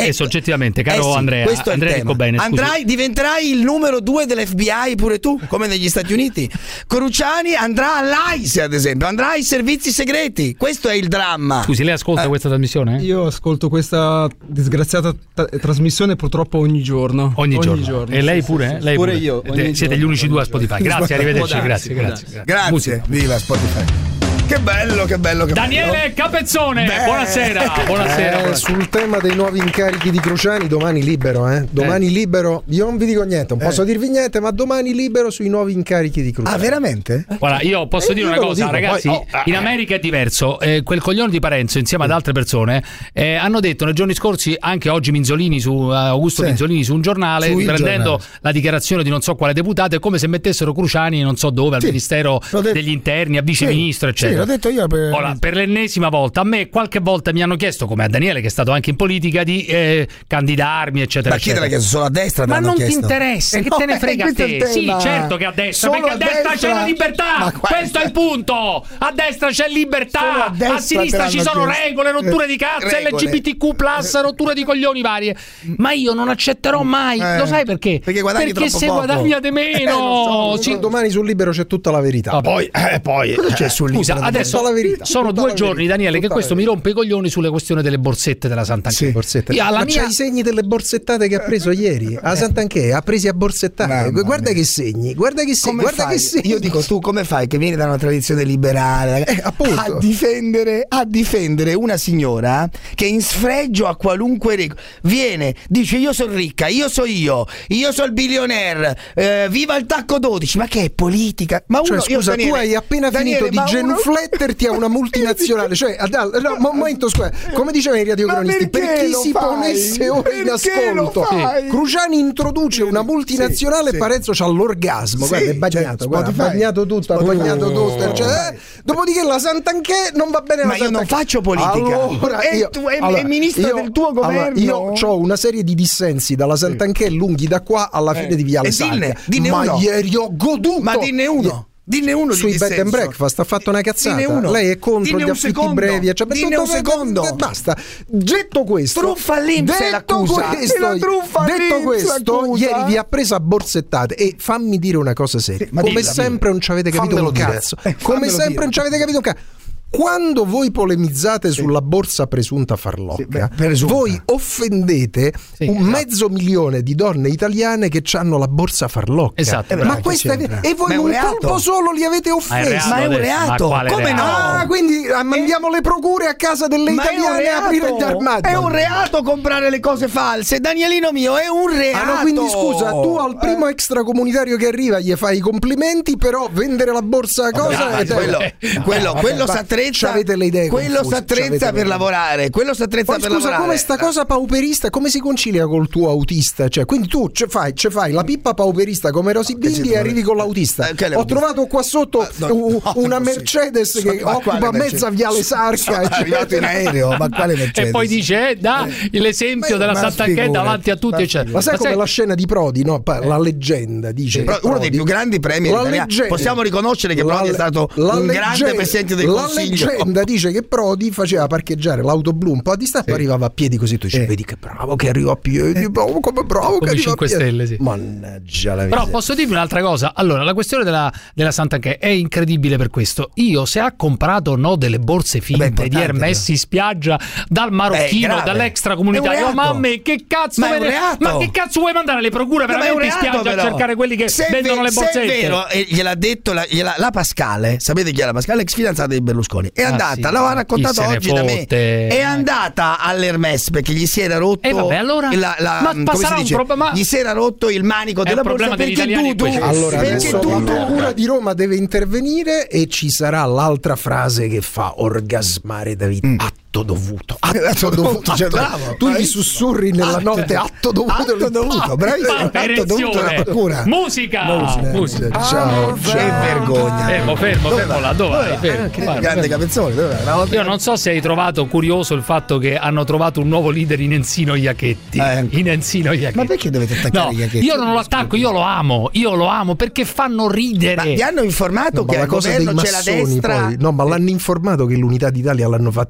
e eh, soggettivamente, caro eh sì, Andrea, questo è Andrea il tema. Bene, Andrai, diventerai il numero due dell'F B I pure tu, come negli Stati Uniti. Cruciani andrà all'A I S E, ad esempio, andrà ai servizi segreti. Questo è il dramma. Scusi, lei ascolta eh. questa trasmissione? Io ascolto questa disgraziata t- trasmissione purtroppo ogni giorno. Ogni, ogni giorno. giorno. E lei sì, pure? Sì, lei pure pure. io. Siete giorno, gli unici due a Spotify. Grazie, arrivederci. Grazie, grazie, grazie. Grazie. Grazie. Viva Spotify. Che bello, che bello, che Daniele bello. Capezzone, Beh. buonasera. Buonasera, eh, buonasera. Sul tema dei nuovi incarichi di Cruciani, domani libero, eh? Domani eh. libero. Io non vi dico niente, non eh. posso dirvi niente, ma domani libero sui nuovi incarichi di Cruciani. Ah, veramente? Guarda, io posso eh, dire io una cosa, dico, ragazzi. poi, oh, in America è diverso. Eh, quel coglione di Parenzo, insieme ad altre persone, eh, hanno detto nei giorni scorsi, anche oggi Minzolini su uh, Augusto sì. Minzolini su un giornale, su prendendo giornale. la dichiarazione di non so quale deputato, è come se mettessero Cruciani non so dove, al sì. Ministero degli Interni, a viceministro, sì. eccetera. Sì, l'ho detto io. Per... Ora, per l'ennesima volta, a me qualche volta mi hanno chiesto, come a Daniele che è stato anche in politica, di eh, candidarmi, eccetera. Ma chi te l'ha chiesto? Solo a destra? Ma non chiesto. ti interessa, eh che no, te ne frega a te? Sì, certo che a destra, solo perché a destra, destra c'è la libertà. Questo è il punto. A destra c'è libertà, a, a sinistra ci sono chiesto. regole, rotture di cazzo, regole. L G B T Q plus, rotture di coglioni varie. Ma io non accetterò mai. Eh, Lo sai perché? Perché, perché se poco. guadagnate meno. Eh, so, sì. Domani sul libero c'è tutta la verità. Ah, poi, eh, poi cosa c'è sul libero? Scusa, adesso la verità. sono due giorni, Daniele, che questo mi rompe i coglioni sulle questioni delle borsette della Sant'Anché. Sì, borsette. Io, Ma mia... c'ha i segni delle borsettate che ha preso ieri. A Sant'Anché ha presi a borsettate. Guarda che segni, guarda che segni, guarda che segni. Io dico, tu come fai che vieni da una tradizione liberale eh, appunto. a difendere a difendere una signora che in sfregio a qualunque regola viene, dice io sono ricca, io so io, io sono il billionaire, eh, viva il tacco dodici, ma che è politica? Ma cioè, uno, scusa, io, Daniele, tu hai appena Daniele, finito di genufletterti uno... a una multinazionale, cioè ad, no, momento squadra, come dicevano i radiocronisti, per chi si fai? ponesse ora perché in ascolto, Cruciani introduce una multinazionale sì, sì. Parenzo c'ha l'orgasmo, sì, guarda è bagnato, cioè, guarda, ha bagnato tutto, ha bagnato oh. tutto, cioè, eh, dopodiché la Sant'Anché non va bene la Ma io non faccio politica. Allora, è, io, tu, è, allora, è ministro io, del tuo governo. Allora, io ho una serie di dissensi dalla Sant'Anché lunghi da qua alla fine eh. di Viale Sacca. Ma uno. ieri ho goduto. Ma dinne uno. Dinne uno sui di bed and breakfast ha fatto una cazzata. Lei è contro Dinne gli affitti secondo. brevi, cioè, Dinne un secondo. Basta. Detto questo, truffa all'Inps è l'accusa. Questo, truffa detto questo, l'accusa. ieri vi ha preso a borsettate e fammi dire una cosa seria. Sì, come dilla, sempre dilla. non ci avete capito un cazzo. Eh, come sempre dire. non ci avete capito un cazzo. Quando voi polemizzate sì. sulla borsa presunta farlocca, sì, beh, voi offendete sì, un esatto. mezzo milione di donne italiane che hanno la borsa farlocca. Esatto, ma questa è, e voi un colpo solo li avete offesi. Ma è un reato. Ma come no? Ah, quindi mandiamo è... le procure a casa delle ma italiane a aprire gli armadi. È un reato comprare le cose false. Danielino mio, è un reato. Ah, no, quindi scusa, tu al primo eh. extracomunitario che arriva gli fai i complimenti, però vendere la borsa a cosa vabbè, è quello, no, quello, quello si avete le idee quello si attrezza per lavorare, quello si attrezza per scusa, lavorare. Come sta cosa pauperista, come si concilia col tuo autista? Cioè, quindi tu ce fai, ce fai la pippa pauperista come Rosy Bindi e arrivi con l'autista. Eh, Ho trovato qua sotto uh, no, no, una Mercedes sì. che ma occupa mezza Viale Sarca. È arrivato in aereo, ma quale Mercedes? E poi dice, eh, da l'esempio della Sant'Anché davanti a tutti. Ma, ma sai come la scena di Prodi, no? La leggenda dice. Uno Prodi, dei più grandi premi italiani. Possiamo riconoscere che Prodi è stato un grande presidente del Consiglio. La leggenda dice che Prodi faceva parcheggiare l'auto blu un po' a distanza, sì. poi arrivava a piedi così, tu dici, eh. vedi che bravo che arriva a piedi, bravo, come bravo come che arriva cinque a piedi. Stelle, sì. Mannaggia la Però posso dirvi un'altra cosa, allora la questione della, della Sant'Anché è incredibile per questo. Io se ha comprato o no delle borse finte Beh, di Hermès in spiaggia dal marocchino, dall'extracomunitario, ma a me che cazzo ma, me ne... ma che cazzo vuoi mandare alle procure veramente in spiaggia però. a cercare quelli che se vendono ve- le borsette? Se è vero, e gliel'ha detto la, gliela, la Pascale, sapete chi è la Pascale? Ex fidanzata di Berlusconi, è ah, andata, sì. l'aveva raccontato oggi da me, è andata all'Hermès perché gli si era rotto eh vabbè, allora, la, la, ma come si dice? Un problema... gli si era rotto il manico della borsa perché tu, tu allora perché adesso tu, la procura di Roma deve intervenire e ci sarà l'altra frase che fa orgasmare David. Mm. Atto dovuto, atto dovuto, cioè, bravo, tu gli sussurri nella atto, notte atto dovuto, atto dovuto, bravissimo, atto dovuto alla procura. Musica, musica, musica. Ciao, che vergogna. Fermo, fermo, fermo là, dove? Fermo, grande Capezzone, dove? Io non so se hai trovato curioso il fatto che hanno trovato un nuovo leader in Enzino Iacchetti. Eh. In Enzino Iacchetti. Ma perché dovete attaccare no, Iacchetti? Io non lo attacco, io lo amo, io lo amo perché fanno ridere. Ma vi hanno informato no, che al governo c'è la destra? Poi, no, ma l'hanno informato che l'Unità d'Italia l'hanno fatta i massoni.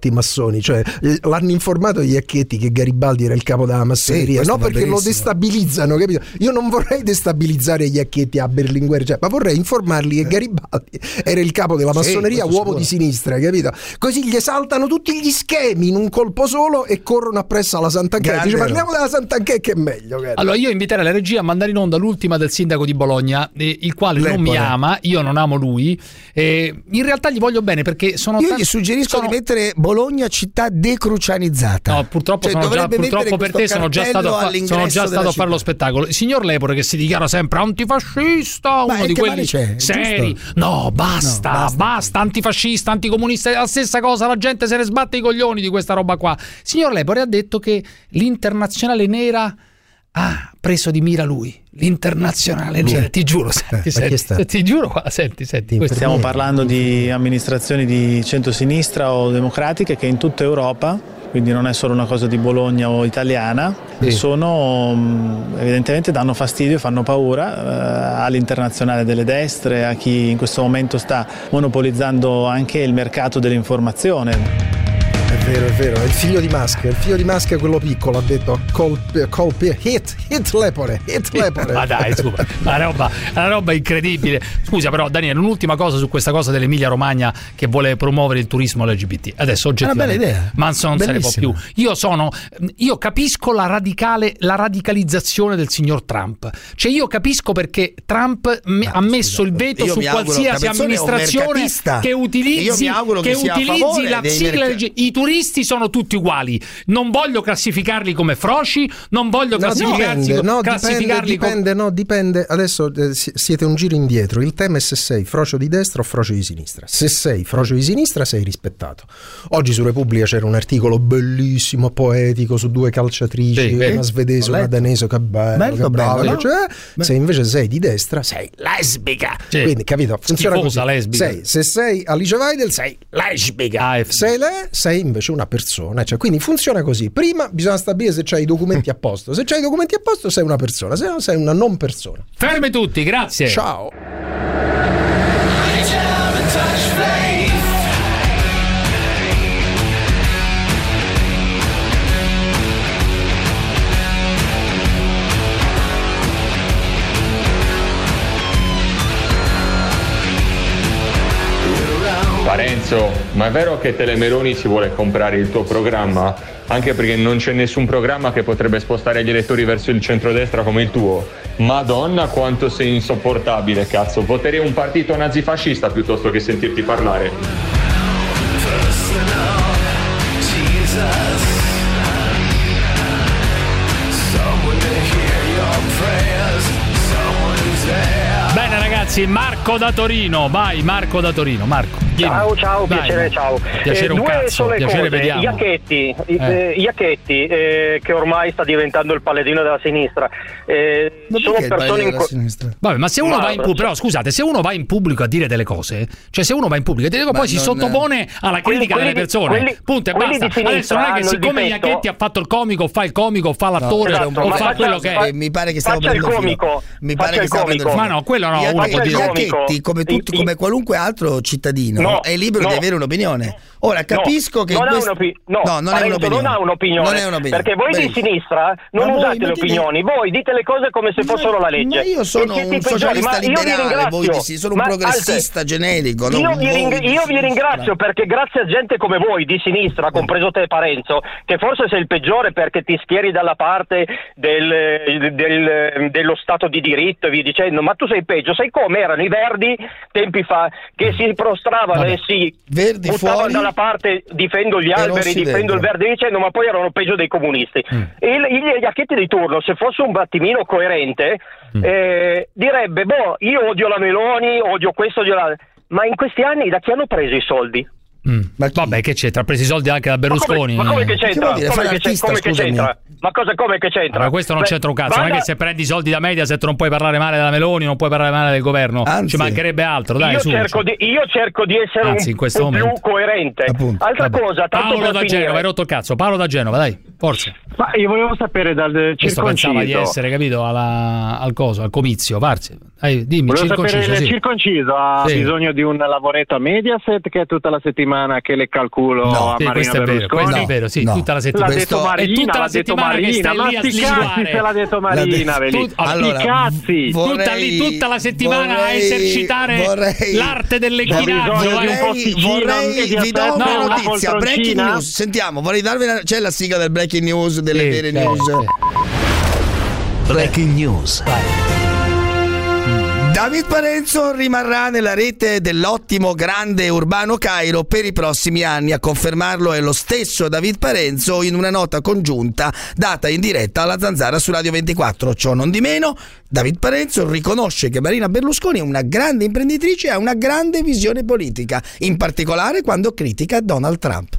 Meloni, cioè l'hanno informato Iacchetti che Garibaldi era il capo della massoneria, sì, no, perché lo destabilizzano, capito? Io non vorrei destabilizzare Iacchetti a Berlinguer, cioè, ma vorrei informarli che Garibaldi era il capo della massoneria, sì, uomo sicuro. Di sinistra, capito? Così gli esaltano tutti gli schemi in un colpo solo e corrono appresso alla Sant'Anchè. Dice, parliamo della Sant'Anchè che è meglio, cara. Allora io inviterei la regia a mandare in onda l'ultima del sindaco di Bologna, eh, il quale L'Epone. non mi ama, io non amo lui, eh, in realtà gli voglio bene perché sono io tanti, gli suggerisco sono... di mettere Bologna città decrucianizzata. No, purtroppo, cioè, sono già, purtroppo per te sono già stato, a, sono già stato a fare lo spettacolo. Il signor Lepore che si dichiara sempre antifascista, ma uno di quelli seri. No, basta, no, basta, basta, antifascista, anticomunista, è la stessa cosa, la gente se ne sbatte i coglioni di questa roba qua. Il signor Lepore ha detto che l'internazionale nera ha preso di mira lui. L'internazionale nera, ti giuro, senti, eh, senti, senti, ti giuro qua, senti, senti. Stiamo parlando di amministrazioni di centrosinistra o democratiche che in tutta Europa, quindi non è solo una cosa di Bologna o italiana, sì. sono evidentemente danno fastidio e fanno paura eh, all'internazionale delle destre, a chi in questo momento sta monopolizzando anche il mercato dell'informazione. È vero, è vero, è il figlio di Musk, il figlio di Musk è quello piccolo, ha detto colp, colp, hit, hit Lepore, hit Lepore. Ma dai, scusa, una roba, una roba incredibile. Scusa però Daniele, un'ultima cosa su questa cosa dell'Emilia Romagna che vuole promuovere il turismo L G B T. Adesso oggettivamente, è una bella idea. ma non se ne può più. Io sono, io capisco la radicale, la radicalizzazione del signor Trump. Cioè io capisco perché Trump no, ha messo scusa, il veto su qualsiasi amministrazione che utilizzi, che, che utilizzi la sigla L G B T. I turisti sono tutti uguali, non voglio classificarli come froci, non voglio no, classificarli, dipende, no, classificarli dipende, dipende, com- no, dipende. Adesso eh, siete un giro indietro. Il tema è se sei frocio di destra o frocio di sinistra. Se sei frocio di sinistra sei rispettato. Oggi su Repubblica c'era un articolo bellissimo, poetico, su due calciatrici, sì, una svedese e una danese, che bello, bello che bravo, bello, no? Cioè, se invece sei di destra sei lesbica, sì. Quindi capito, funziona Schifosa, così. Lesbica. Sei, se sei Alice Weidel sei lesbica, ah, sei le, sei invece una persona, cioè, quindi funziona così. Prima bisogna stabilire se c'hai i documenti a posto. Se c'hai i documenti a posto sei una persona, se no sei una non persona. Fermi tutti, grazie. Ciao. Parenzo, ma è vero che Telemeloni si vuole comprare il tuo programma? Anche perché non c'è nessun programma che potrebbe spostare gli elettori verso il centrodestra come il tuo. Madonna quanto sei insopportabile, cazzo. Voterei un partito nazifascista piuttosto che sentirti parlare. Bene ragazzi, Marco da Torino, vai Marco da Torino, Marco. Ciao, ciao, vai, piacere, vai. ciao. Piacere eh, un due cazzo, sole piacere cose. vediamo. Iacchetti, eh. Iacchetti eh, che ormai sta diventando il paladino della sinistra. Eh, sono persone in co- Vabbè, ma se uno ma va in pubblico, però scusate, se uno va in pubblico a dire delle cose, cioè se uno va in pubblico e poi non... si sottopone alla critica quelli, delle persone, quelli, punto e basta. Adesso non è che siccome Iacchetti ha fatto il comico, fa il comico, fa l'attore, no, esatto, o fa quello che è. Mi pare che stiamo prendendo il comico. Mi pare che stiamo prendendo. Ma no, quello no, uno può dire. Iacchetti, come tutti, come qualunque altro cittadino, no, è libero no. di avere un'opinione. Ora capisco no, che non, questo... ha un'opi- no, no, non, Parenzo, è un'opinione. non ha un'opinione. Non è un'opinione. Perché voi Benissimo. di sinistra non ma usate voi, le opinioni, voi dite le cose come se fossero la legge. Ma io sono un socialista liberale, voi di sì, sono un progressista generico. Io, non, vi, ring- io vi ringrazio perché grazie a gente come voi di sinistra, compreso te Parenzo, che forse sei il peggiore perché ti schieri dalla parte del, del, dello Stato di diritto e via dicendo, ma tu sei peggio, sei come erano i Verdi tempi fa che si prostravano Vabbè. e si Verdi buttavano fuori, dalla parte difendo gli alberi, difendo il verde dicendo, ma poi erano peggio dei comunisti. Mm. E gli Iacchetti di turno, se fosse un attimino coerente, mm. eh, direbbe, boh, io odio la Meloni, odio questo, odio la... ma in questi anni da chi hanno preso i soldi? Mm. Ma vabbè, che c'entra? Ha preso i soldi anche da Berlusconi. Ma come, ma come che c'entra? Che come, che artista, come che c'entra? Ma cosa come che c'entra? Allora, questo non Beh, c'entra un cazzo. vada... Non è che se prendi i soldi da Mediaset non puoi parlare male della Meloni, non puoi parlare male del governo. Anzi, ci mancherebbe altro. Dai, io, su, cerco di, io cerco di essere Anzi, un, in questo un momento. più coerente. Appunto. Altra Vabbè. cosa, tanto Paolo per da finire. Genova, hai rotto il cazzo. Paolo da Genova, dai, forza. Ma io volevo sapere dal Questo circonciso. pensava di essere, capito, alla, al coso, al comizio. Varzi. Dai, dimmi, volevo circonciso. sapere, sì. il circonciso ha sì. bisogno di un lavoretto a Mediaset che è tutta la settimana settimana che le calculo no, a sì, Marina questo è vero, questo no, è vero, sì, no. tutta la settimana. L'ha detto Marina, tutta la l'ha detto settimana Marina, che stai ma lì a sti cazzi se l'ha detto Marina, Tut- vedi. allora, sti cazzi. Vorrei, tutta, lì, tutta la settimana vorrei, a esercitare vorrei, l'arte dell'ecchinaggio. Vorrei, vorrei vi do una no, notizia, breaking news. Sentiamo, vorrei darvi una, c'è la sigla del breaking news, delle sì, vere sì, news. Sì. Breaking news. Vai. David Parenzo rimarrà nella rete dell'ottimo grande Urbano Cairo per i prossimi anni. A confermarlo è lo stesso David Parenzo in una nota congiunta data in diretta alla Zanzara su Radio ventiquattro. Ciò non di meno, David Parenzo riconosce che Marina Berlusconi è una grande imprenditrice e ha una grande visione politica, in particolare quando critica Donald Trump.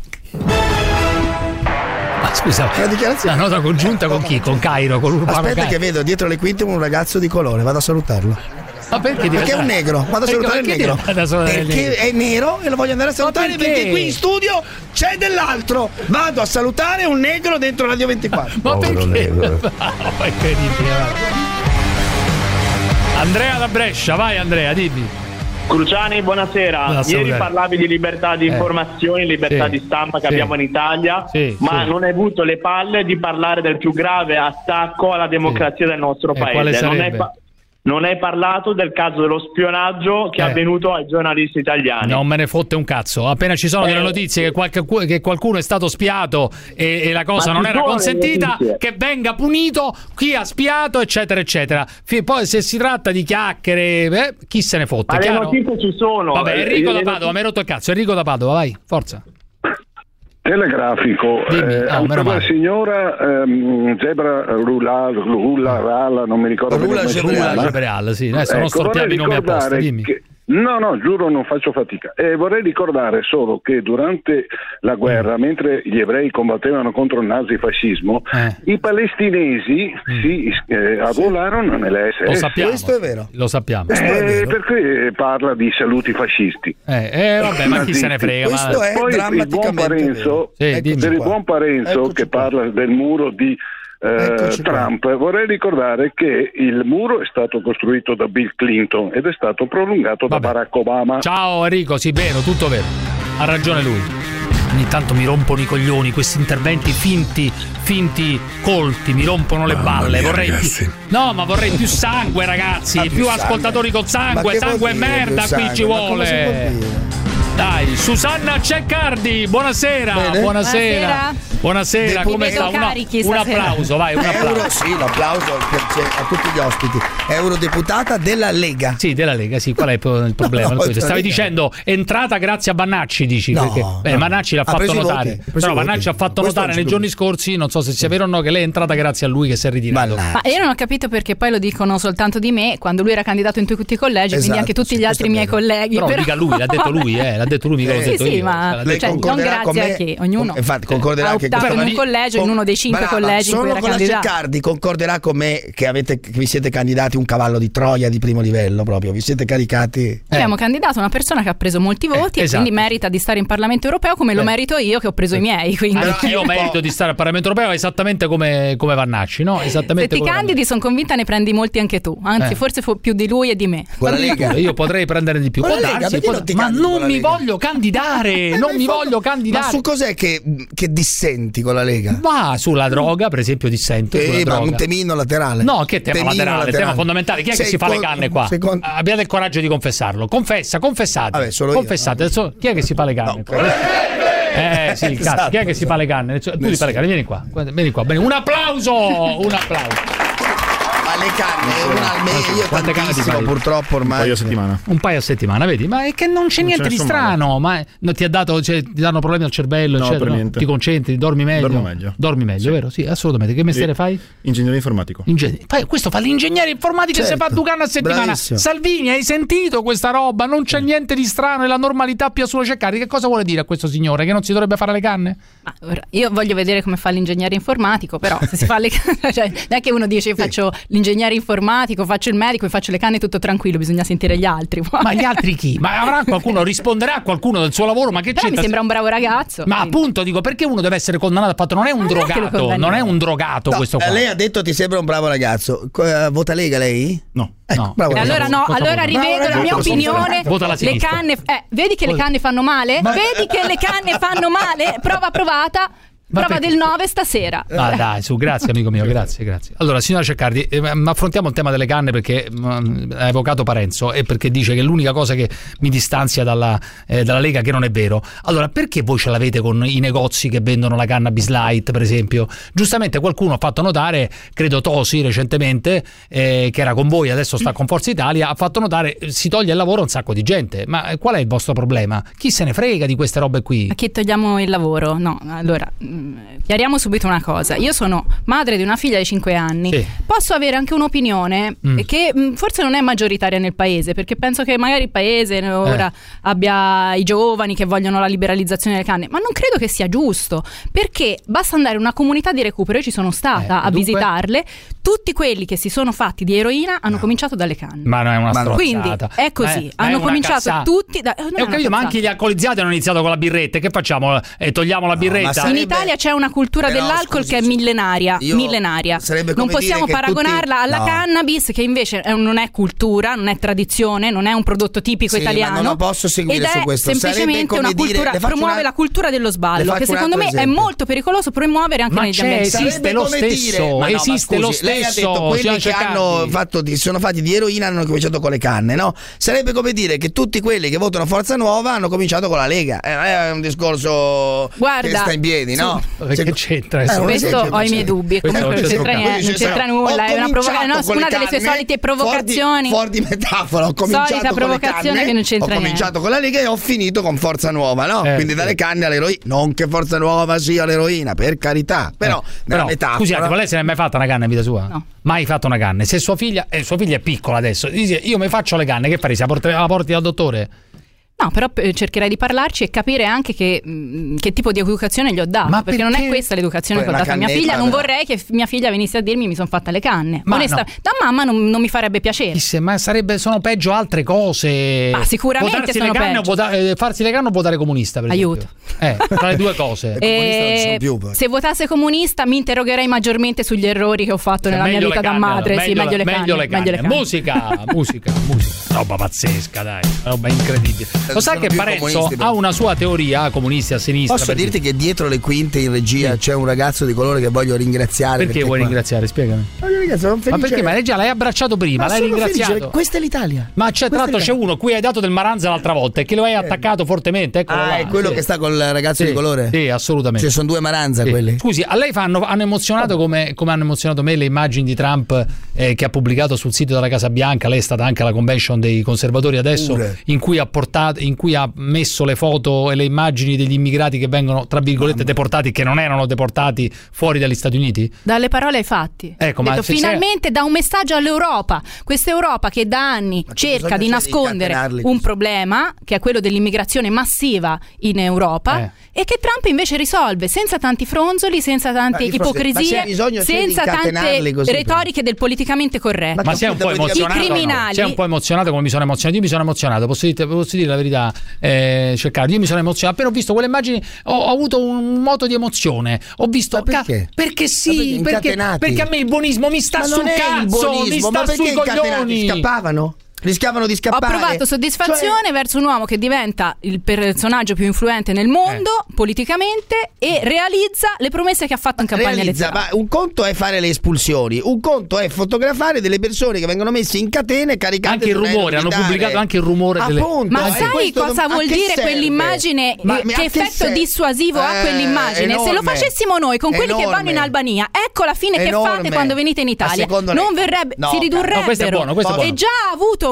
Ma scusa, la nota congiunta con chi? Con Cairo, con Urbano Aspetta Cairo. Che vedo dietro le quinte un ragazzo di colore, vado a salutarlo. Ma perché, perché è un negro, vado a salutare il negro. Perché è nero e lo voglio andare a salutare perché? perché qui in studio c'è dell'altro. Vado a salutare un negro dentro Radio ventiquattro. Ma perché? No, è incredibile. Andrea da Brescia, vai Andrea, dimmi. Cruciani, buonasera. buonasera. Ieri parlavi di libertà di informazioni, eh. libertà sì. di stampa che sì. abbiamo in Italia, sì, ma sì. non hai avuto le palle di parlare del più grave attacco alla democrazia sì. del nostro e paese. Quale non sarebbe? è pa- Non hai parlato del caso dello spionaggio che eh. è avvenuto ai giornalisti italiani. Non me ne fotte un cazzo. Appena ci sono eh. delle notizie che, qualche, che qualcuno è stato spiato e, e la cosa Ma non era consentita, che venga punito chi ha spiato, eccetera, eccetera. Poi se si tratta di chiacchiere, eh, chi se ne fotte? Ma chiaro? le notizie ci sono. Vabbè, Enrico da Padova, mi hai rotto il cazzo. Enrico da Padova, vai, forza. Telegrafico, eh, oh, una signora ehm, Zebra Rula, Rula, Rala, non mi ricordo Rula Gebreal, sì, adesso non storpiamo i nomi apposta, dimmi. Che, no, no, giuro non faccio fatica. E vorrei ricordare solo che durante la guerra, mm. mentre gli ebrei combattevano contro il nazifascismo, eh. i palestinesi mm. si eh, arruolarono nelle S S. Lo sappiamo, questo è vero. Lo sappiamo. Eh, perché parla di saluti fascisti? Eh, eh vabbè, ma chi se ne frega? Questo ma... è Poi il buon Parenzo, sì, per il buon Parenzo Eccoci che qua. parla del muro di Eh, Trump, qua. vorrei ricordare che il muro è stato costruito da Bill Clinton ed è stato prolungato Vabbè. da Barack Obama. Ciao Enrico, sì, vero, tutto vero. Ha ragione lui. Ogni tanto mi rompono i coglioni questi interventi finti, finti colti, mi rompono le balle. Mia, vorrei più... No, ma vorrei più sangue, ragazzi, ah, più, più ascoltatori col sangue, sangue e merda qui ci vuole. Dai, Susanna Ceccardi, buonasera, buonasera, buonasera, buonasera. come sta? Una, un applauso, vai, un applauso. Euro, sì, un applauso a tutti gli ospiti. Eurodeputata della Lega. Sì, della Lega, sì, qual è il problema? No, stavi dicendo entrata grazie a Bannacci, dici? No, perché, beh, no. Bannacci l'ha ha fatto notare. Però Bannacci ha fatto Questo notare nei giorni scorsi, non so se sia vero o no, che lei è entrata grazie a lui che si è ritirato. Ma io non ho capito perché poi lo dicono soltanto di me, quando lui era candidato in tutti i collegi, esatto, quindi anche tutti sì, gli altri miei colleghi. Però, però... mica lui, l'ha detto lui, eh, l'ha detto lui, mica eh, l'ho detto sì, io. Ma cioè, non grazie a che ognuno infatti, concorderà ha optato che in un collegio, con, in uno dei cinque brava, collegi in cui era con candidato. La Ceccardi concorderà con me che, avete, che vi siete candidati un cavallo di Troia di primo livello proprio, vi siete caricati. Eh. Abbiamo candidato una persona che ha preso molti voti eh, esatto. e quindi merita di stare in Parlamento europeo come eh. lo merito io che ho preso eh. i miei. Quindi. Anche io merito di stare al Parlamento europeo esattamente come, come Vannacci, no? Esattamente. Se ti candidi sono convinta ne prendi molti anche tu, anzi eh. forse più di lui e di me. Con la Lega. Io potrei prendere di più, Lega, darsi, non ma non mi voglio candidare, non mi voglio candidare. Ma su cos'è che, che dissenti con la Lega? Ma sulla droga, per esempio, dissento. Eh, ma un temino laterale. No, che tema temino laterale? laterale? Tema fondamentale. Chi è Sei che si fa con... le canne qua? Con... Abbiate il coraggio di confessarlo. Confessa, confessate. Vabbè, solo confessate. Io, no. Chi è che si fa le canne? No, eh sì, esatto, cazzo. Chi è che si fa le canne? Tu ti fai le canne, vieni qua. Vieni qua. Bene. Un applauso! Un applauso. Ma le canne, una al mese, io Quante tantissimo purtroppo ormai. Un paio a settimana. Un paio a settimana, vedi? Ma è che non c'è non niente di strano. Ma non ti ha dato, cioè, ti danno problemi al cervello, no, eccetera, no? Ti concentri, dormi meglio. Dormo meglio. Dormi meglio, sì. Vero? Sì, assolutamente. Che mestiere e fai? Ingegnere informatico. Ingegner... Questo fa l'ingegnere informatico certo. E si fa due canne a settimana. Bravissimo. Salvini, hai sentito questa roba? Non c'è niente di strano, è la normalità più assoluta. Ceccardi, che cosa vuole dire a questo signore? Che non si dovrebbe fare le canne? Ma ora, io voglio vedere come fa l'ingegnere informatico, però se si fa le canne, cioè, non è che uno dice io faccio l'ingegnere l'ingegnere informatico, faccio il medico e faccio le canne, tutto tranquillo, bisogna sentire gli altri. Ma gli altri chi? Ma avrà qualcuno, risponderà a qualcuno del suo lavoro? Ma che Però c'entra? mi sembra un bravo ragazzo. Ma quindi. appunto dico, perché uno deve essere condannato al fatto? Non è un non drogato, è non è un drogato no, questo qua. Lei ha detto ti sembra un bravo ragazzo. Uh, vota Lega lei? No. Ecco, no. Allora no, allora rivedo la mia opinione. Vota la le canne, eh, vedi che le canne fanno male? Ma... Vedi che le canne fanno male? Prova provata. Ma prova perché? Del nove stasera. Ah dai, su, grazie amico mio, grazie, grazie. Allora, signora Ceccardi, eh, affrontiamo il tema delle canne perché mh, ha evocato Parenzo e perché dice che è l'unica cosa che mi distanzia dalla, eh, dalla Lega, che non è vero. Allora, perché voi ce l'avete con i negozi che vendono la cannabis light, per esempio? Giustamente qualcuno ha fatto notare, credo Tosi recentemente, eh, che era con voi, adesso sta con Forza Italia, ha fatto notare si toglie il lavoro a un sacco di gente. Ma qual è il vostro problema? Chi se ne frega di queste robe qui? A chi togliamo il lavoro? No, allora... chiariamo subito una cosa. Io sono madre di una figlia di cinque anni. Sì. Posso avere anche un'opinione mm. che mh, forse non è maggioritaria nel paese, perché penso che magari il paese ora eh. abbia i giovani che vogliono la liberalizzazione delle canne, ma non credo che sia giusto, perché basta andare in una comunità di recupero. Io ci sono stata eh, a dunque... visitarle. Tutti quelli che si sono fatti di eroina hanno no. cominciato dalle canne. Ma non è una strozzata. Quindi è così, eh, hanno cominciato cazzata. tutti da... eh, ho capito, ma anche gli alcolizzati hanno iniziato con la birretta. Che facciamo? E eh, togliamo la birretta? No, sarebbe... In Italia c'è una cultura Però, dell'alcol scusi, che è millenaria, millenaria. Non possiamo paragonarla tutti... alla no. cannabis, che invece non è cultura, non è tradizione, non è un prodotto tipico sì, italiano. Ma non lo posso seguire ed su è questo. semplicemente una cultura, dire, promuove una... la cultura dello sballo, che secondo me esempio. È molto pericoloso promuovere anche ma negli ambienti. Esiste lo stesso, no, esiste scusi, lo stesso. Lei ha detto quelli che hanno fatto, si sono fatti di eroina hanno cominciato con le canne, no? Sarebbe come dire che tutti quelli che votano Forza Nuova hanno cominciato con la Lega. Eh, è un discorso Guarda, che sta in piedi, no? Perché c'entra? Eh, questo ho i miei dubbi. Comunque non c'entra, niente, non c'entra nulla. È una, provoca- no, una delle sue solite provocazioni. Fuori di, fuori di metafora. Ho cominciato Solita con provocazione le canne, che non c'entra ho cominciato niente. con la Lega e ho finito con Forza Nuova, no? Eh, Quindi dalle canne all'eroina. Non che Forza Nuova sia l'eroina, per carità. Però, eh, nella però metafora. Scusate, ma lei se ne è mai fatta una canna in vita sua? No. Mai fatto una canna? Se sua figlia, eh, sua figlia è piccola adesso, dice io mi faccio le canne, che farei? Se la porti dal dottore? No, però cercherei di parlarci e capire anche che, mh, che tipo di educazione gli ho dato. Ma perché, perché non è questa l'educazione che ho dato a mia figlia. Non vorrei che mia figlia venisse a dirmi mi sono fatta le canne. Ma onesta, no. Da mamma non, non mi farebbe piacere. Chissà, ma sarebbe, sono peggio altre cose. Ma sicuramente Votarsi sono le canne peggio. O votare, eh, farsi le canne o votare comunista, per Aiuto. Eh, tra le due cose. E più, se votasse comunista mi interrogherei maggiormente sugli errori che ho fatto cioè, nella mia vita canne, da madre. Meglio, sì, meglio le, meglio canne, le canne. Meglio le canne. Musica, musica, musica. Roba pazzesca, dai. Roba incredibile. Lo sai che Parenzo ha una sua teoria, comunisti a sinistra. Posso dirti dire. che dietro le quinte in regia sì. c'è un ragazzo di colore che voglio ringraziare. Perché, perché vuoi qua... ringraziare? Spiegami. Sono ma perché? Ma già l'hai abbracciato prima, ma l'hai ringraziato. Felice. Questa è l'Italia. Ma c'è, tra l'altro c'è uno cui hai dato del Maranza l'altra volta e che lo hai attaccato fortemente. Eccolo ah, là. è quello sì. che sta col ragazzo sì. di colore? Sì, assolutamente. Ci sono due Maranza sì. quelli. Scusi, a lei fanno, hanno emozionato come, come hanno emozionato me le immagini di Trump eh, che ha pubblicato sul sito della Casa Bianca. Lei è stata anche alla convention dei conservatori adesso, Pure. in cui ha portato, in cui ha messo le foto e le immagini degli immigrati che vengono tra virgolette Mamma. deportati, che non erano deportati fuori dagli Stati Uniti. Dalle parole ai fatti. Ecco, detto, ma finalmente dà un messaggio all'Europa, questa Europa che da anni cerca di nascondere un problema che è quello dell'immigrazione massiva in Europa eh. e che Trump invece risolve senza tanti fronzoli, senza tante ipocrisie, senza tante così, retoriche del politicamente corretto. Ma, ma sei un po' emozionato? I criminali. No? Sei un po' emozionato come mi sono emozionato? Io mi sono emozionato, posso dire, posso dire la verità, eh, Ceccardi, io mi sono emozionato appena ho visto quelle immagini, ho, ho avuto un moto di emozione. Ho visto ma perché? Ca- perché sì, perché, perché a me il buonismo mi sta ma sul cazzo, mi sta sui coglioni. Scappavano? Rischiavano di scappare. Ho provato soddisfazione cioè... verso un uomo che diventa il personaggio più influente nel mondo eh. politicamente e realizza le promesse che ha fatto in campagna realizza, elettorale. Ma un conto è fare le espulsioni, un conto è fotografare delle persone che vengono messe in catene caricate. Anche il rumore, hanno pubblicato anche il rumore delle... Appunto, ma sai cosa vuol dire serve? Quell'immagine? Ma, che, che effetto serve? dissuasivo eh, ha quell'immagine? Enorme. Se lo facessimo noi con quelli enorme. che vanno in Albania, ecco la fine enorme. che fate quando venite in Italia. Non verrebbe, no, si ridurrebbero. No, questo è buono, questo è buono. E già ha avuto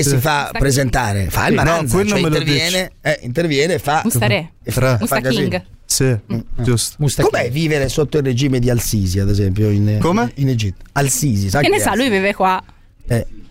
che sì. si fa Musta presentare? Fa il Maranza, no, cioè interviene, eh, interviene e fa Mustare, fa, Musta fa King. Sì, mm. giusto. Com'è vivere sotto il regime di Al-Sisi, ad esempio, in, Come? in Egitto? Al-Sisi, sai che che ne sa, lui vive qua. Eh.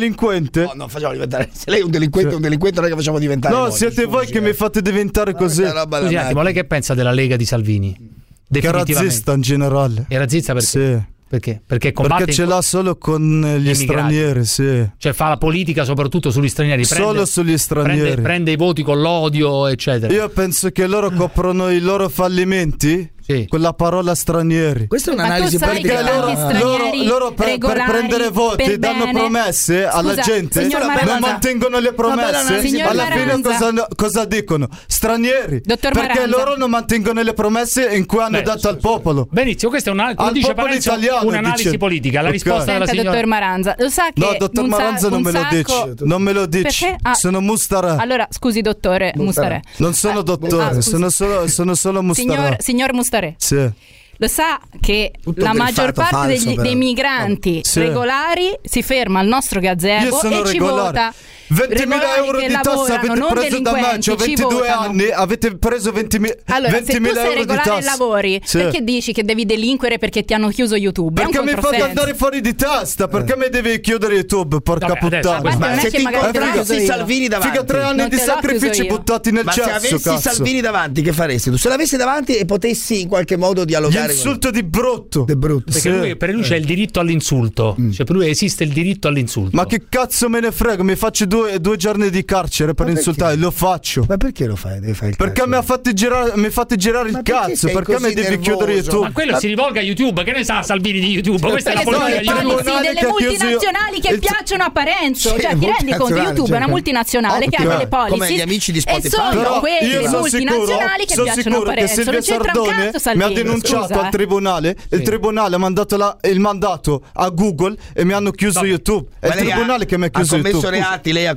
delinquente? No, non facciamo diventare. Se lei è un delinquente, un delinquente non è che facciamo diventare. No, noi, siete voi che mi fate diventare così. Scusi, ma lei che pensa della Lega di Salvini? Che è razzista in generale. È razzista perché? Sì. Perché? Perché combatte Perché ce l'ha solo con gli stranieri, sì. Cioè fa la politica soprattutto sugli stranieri. Prende, solo sugli stranieri. Prende, prende i voti con l'odio, eccetera. Io penso che loro coprono i loro fallimenti. Sì. Sì. Quella parola stranieri. Questa è un'analisi politica. Loro, loro, loro per, per prendere voti danno bene. promesse Scusa, alla gente, non mantengono le promesse. Alla fine cosa, cosa dicono? Stranieri. Dottor perché Maranza. Loro non mantengono le promesse in cui hanno Beh, dato al popolo. Benissimo, questa è una, come dice Parenzo, un'analisi dice. politica. La okay. risposta Senta, della signora dottor Maranza, lo sa che No, dottor Maranza non me lo dici. Non me lo dici. Ah, sono Mustarè. Allora, scusi dottore Mustarè. Non sono dottore, ah, sono solo sono solo Mustarè. Signor, signor Mustarè. Sì. Lo sa che Tutto la maggior parte falso, degli, dei migranti sì. regolari si ferma al nostro gazebo e regolare. ci vota. ventimila euro di tassa avete preso da me, ho ventidue anni, avete preso ventimila allora, ventimila euro di tassa. Se tu sei regolare e lavori, sì. perché dici che devi delinquere perché ti hanno chiuso YouTube? Perché mi fate andare fuori di testa, perché eh. mi devi chiudere YouTube, porca Vabbè, puttana. Ma se ti avessi Salvini davanti. Figa tre anni di sacrifici buttati nel cesso. Ma se avessi Salvini davanti, che faresti tu? Se l'avessi davanti e potessi in qualche modo dialogare. Insulto di brutto. Di brutto. Perché lui, per lui c'è il diritto all'insulto. Cioè per lui esiste il diritto all'insulto. Ma che cazzo me ne frega, mi faccio due, due giorni di carcere per insultare, lo faccio. Ma perché lo fai? Devi fare il perché mi ha fatto girare, mi fate girare il cazzo, perché mi devi chiudere YouTube? Ma quello ma... si rivolga a YouTube, che ne sa Salvini di YouTube? Questa è la politica di YouTube. Delle multinazionali che piacciono a Parenzo, cioè ti rendi conto? YouTube è una multinazionale che ha delle policy come gli amici di Spotify. E sono quelle multinazionali che piacciono a Parenzo. Non c'entra un cazzo Salvini. Mi ha denunciato al tribunale, il tribunale ha mandato il mandato a Google e mi hanno chiuso YouTube. È il tribunale che mi ha chiuso YouTube. Ha commesso reati, lei ha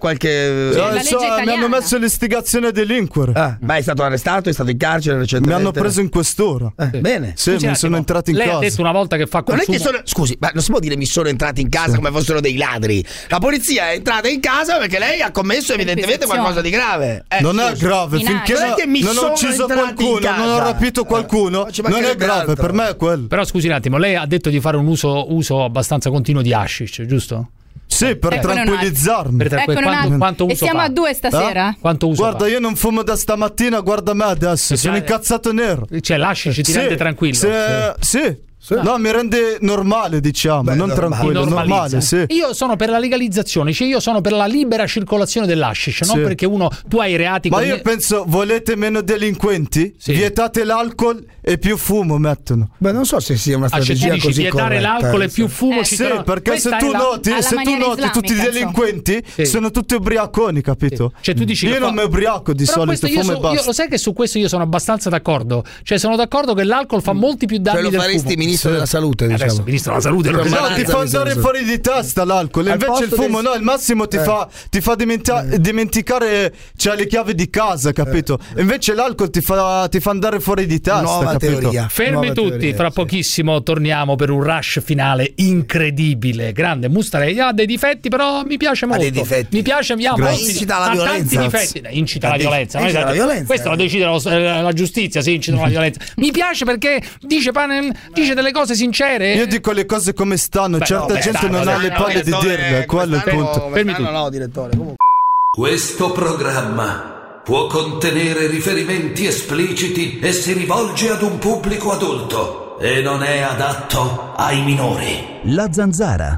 qualche mi hanno messo l'istigazione a delinquere. Ah, ma è stato arrestato, è stato in carcere recentemente. Mi hanno preso in quest'ora. Eh, sì. Bene. Sì, Scusi, mi sono entrato in lei casa. Lei ha detto una volta che fa consumo. Sono, scusi, ma non si può dire mi sono entrati in casa sì. come fossero dei ladri. La polizia è entrata in casa perché lei ha commesso evidentemente qualcosa di grave. Eh, non scusi. è grave, in finché non, non, non ho ucciso qualcuno, non ho rapito qualcuno, eh, non è grave, altro. per me è quello. Però scusi un attimo, lei ha detto di fare un uso, uso abbastanza continuo di hashish, giusto? Sì, per ecco tranquillizzarmi. Per tranquil- quanto, quanto uso e siamo fa? a due stasera? Eh? Quanto uso Guarda, fa? io non fumo da stamattina, guarda me adesso, sono incazzato nero. Cioè, l'hashish ti sì, rende tranquillo? Se, sì. sì. Sì. No, mi rende normale, diciamo, Beh, non normale. tranquillo, normale, sì. Io sono per la legalizzazione, cioè io sono per la libera circolazione dell'hashish, sì. non perché uno tu hai reati. Ma con io me... penso, volete meno delinquenti? Sì. Vietate l'alcol e più fumo mettono. Beh, non so se sia una strategia ah, cioè, così vietare corretta, l'alcol e più fumo eh, ci Sì, sarà... perché se tu, la... noti, se tu noti tutti i delinquenti sì. sono tutti ubriaconi, capito? Sì. Cioè, tu dici io non fa... mi ubriaco di Però solito, fumo so, e basta. Io, lo sai che su questo io sono abbastanza d'accordo. Cioè, sono d'accordo che l'alcol fa molti più danni cioè, del fumo. Lo faresti ministro della salute, Adesso, diciamo. Ministro della salute non no, ti fa andare fuori di testa l'alcol. Invece il fumo, del... no, al massimo ti eh. fa, ti fa dimenti- eh. dimenticare cioè, le chiavi di casa, capito? Eh. Invece l'alcol ti fa, ti fa andare fuori di testa. Nuova capito? teoria. Fermi Nuova tutti, teoria, fra sì. pochissimo torniamo per un rush finale incredibile. Grande Mustarelli ha dei difetti, però mi piace molto. Ha dei difetti. Mi piace, mi ha molti, incita alla violenza. Difetti. Incita alla violenza. Incita alla violenza. Questo lo decide la, la giustizia, se incita alla violenza. Mi piace perché dice, dice delle cose sincere. Io dico le cose come stanno. Beh, certa no, gente beh, non ha le palle di dirle, quello è il punto. No, no, direttore, comunque. Questo programma può contenere riferimenti espliciti e si rivolge ad un pubblico adulto e non è adatto ai minori. La Zanzara.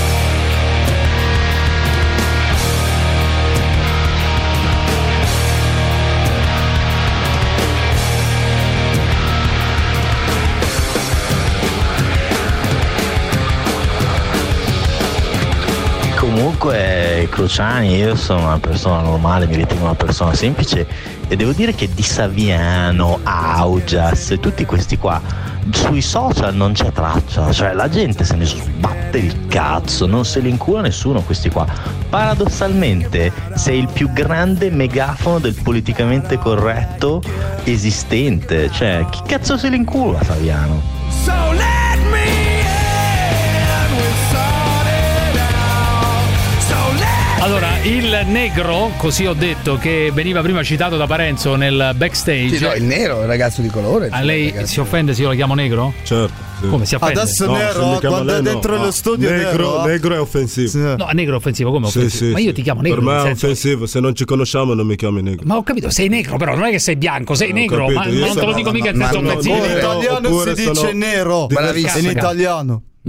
Comunque Cruciani, io sono una persona normale, mi ritengo una persona semplice e devo dire che di Saviano, Augias e tutti questi qua sui social non c'è traccia, cioè la gente se ne sbatte il cazzo, non se li incula nessuno questi qua. Paradossalmente sei il più grande megafono del politicamente corretto esistente, cioè chi cazzo se li incula Saviano? So let me Allora, il negro, così ho detto, che veniva prima citato da Parenzo nel backstage. Sì, no, il nero, il ragazzo di colore. A lei si offende se io lo chiamo negro? Certo. Sì. Come si offende? Adesso no, nero, quando è dentro no. lo studio negro, nero, negro è offensivo. Sì. No, negro è offensivo, come offensivo? Sì, sì, ma io ti chiamo negro. Per me è senso... offensivo, se non ci conosciamo non mi chiami negro. Ma ho capito, sei negro però, non è che sei bianco, sei no, negro, capito, ma non te lo dico mica in senso offensivo. In italiano si dice nero, in italiano.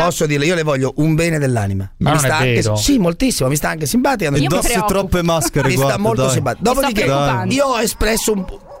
posso dirle, io le voglio un bene dell'anima. Ma mi non sta è anche, vero. sì, moltissimo, mi sta anche simpatica. Indossi troppe maschere, mi guarda, sta molto dai. simpatica. Dopodiché, io ho espresso un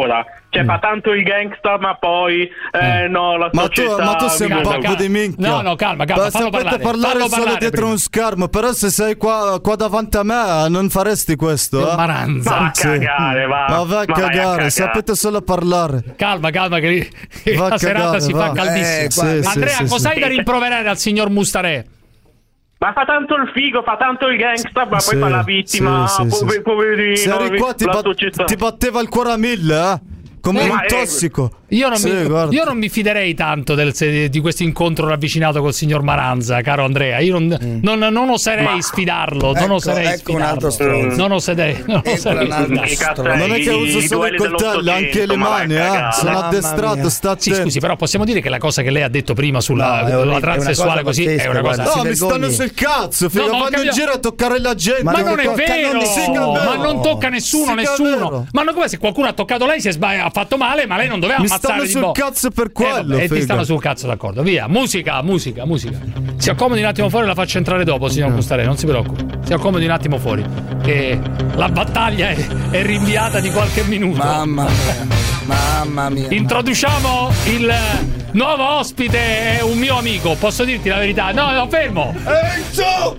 sola. Cioè, fa tanto il gangsta, ma poi eh, no, la ma società. Tu, ma tu sei un calma, po' di minchia. No, no, calma, calma. Fallo parlare, parlare fallo solo parlare dietro prima. uno schermo. Però se sei qua, qua davanti a me, non faresti questo. Eh? Maranza. Va a cagare, va. Ma va a Ma vai a cagare, cagare. sapete solo parlare. Calma, calma, che, che Va a la serata cagare, si va. fa caldissima. Eh, sì, Andrea, sì, sì, cos'hai sì. da rimproverare al signor Mustarè? Ma fa tanto il figo, fa tanto il gangsta, ma Sì, poi fa la vittima. sì, sì, po- sì. poverino. Se eri qua ti, la bat- società. ti batteva il cuore a mille, eh? Come Eh, un ma, eh, tossico. Io non, sì, mi, io non mi fiderei tanto del, di questo incontro ravvicinato col signor Maranza, caro Andrea. Io non, mm. non, non oserei Ma, sfidarlo. Ecco, non oserei ecco sfidarlo. un altro stronzo. Non oserei. Non, oserei non è che uso solo il coltello, anche le mani. Eh. Sono addestrato. Sta sì, scusi, però possiamo dire che la cosa che lei ha detto prima sulla no, transessuale così è una cosa. No, mi stanno sul cazzo. Figa, no, vanno in giro a toccare la gente. Ma, ma non, non è vero. Sì, ma non tocca nessuno, nessuno. Ma non come se qualcuno ha toccato lei, si è sbagliato, ha fatto male, ma lei non doveva mi ammazzare stanno sul cazzo per quello. E eh, ti stanno sul cazzo, d'accordo. Via, musica, musica, musica. Si accomodi un attimo fuori, la faccio entrare dopo, signor Custarelli, non si preoccupi. Si accomodi un attimo fuori, che la battaglia è, è rinviata di qualche minuto. Mamma mia, mamma mia. Introduciamo il nuovo ospite, è un mio amico, posso dirti la verità? No, no, fermo. Enzo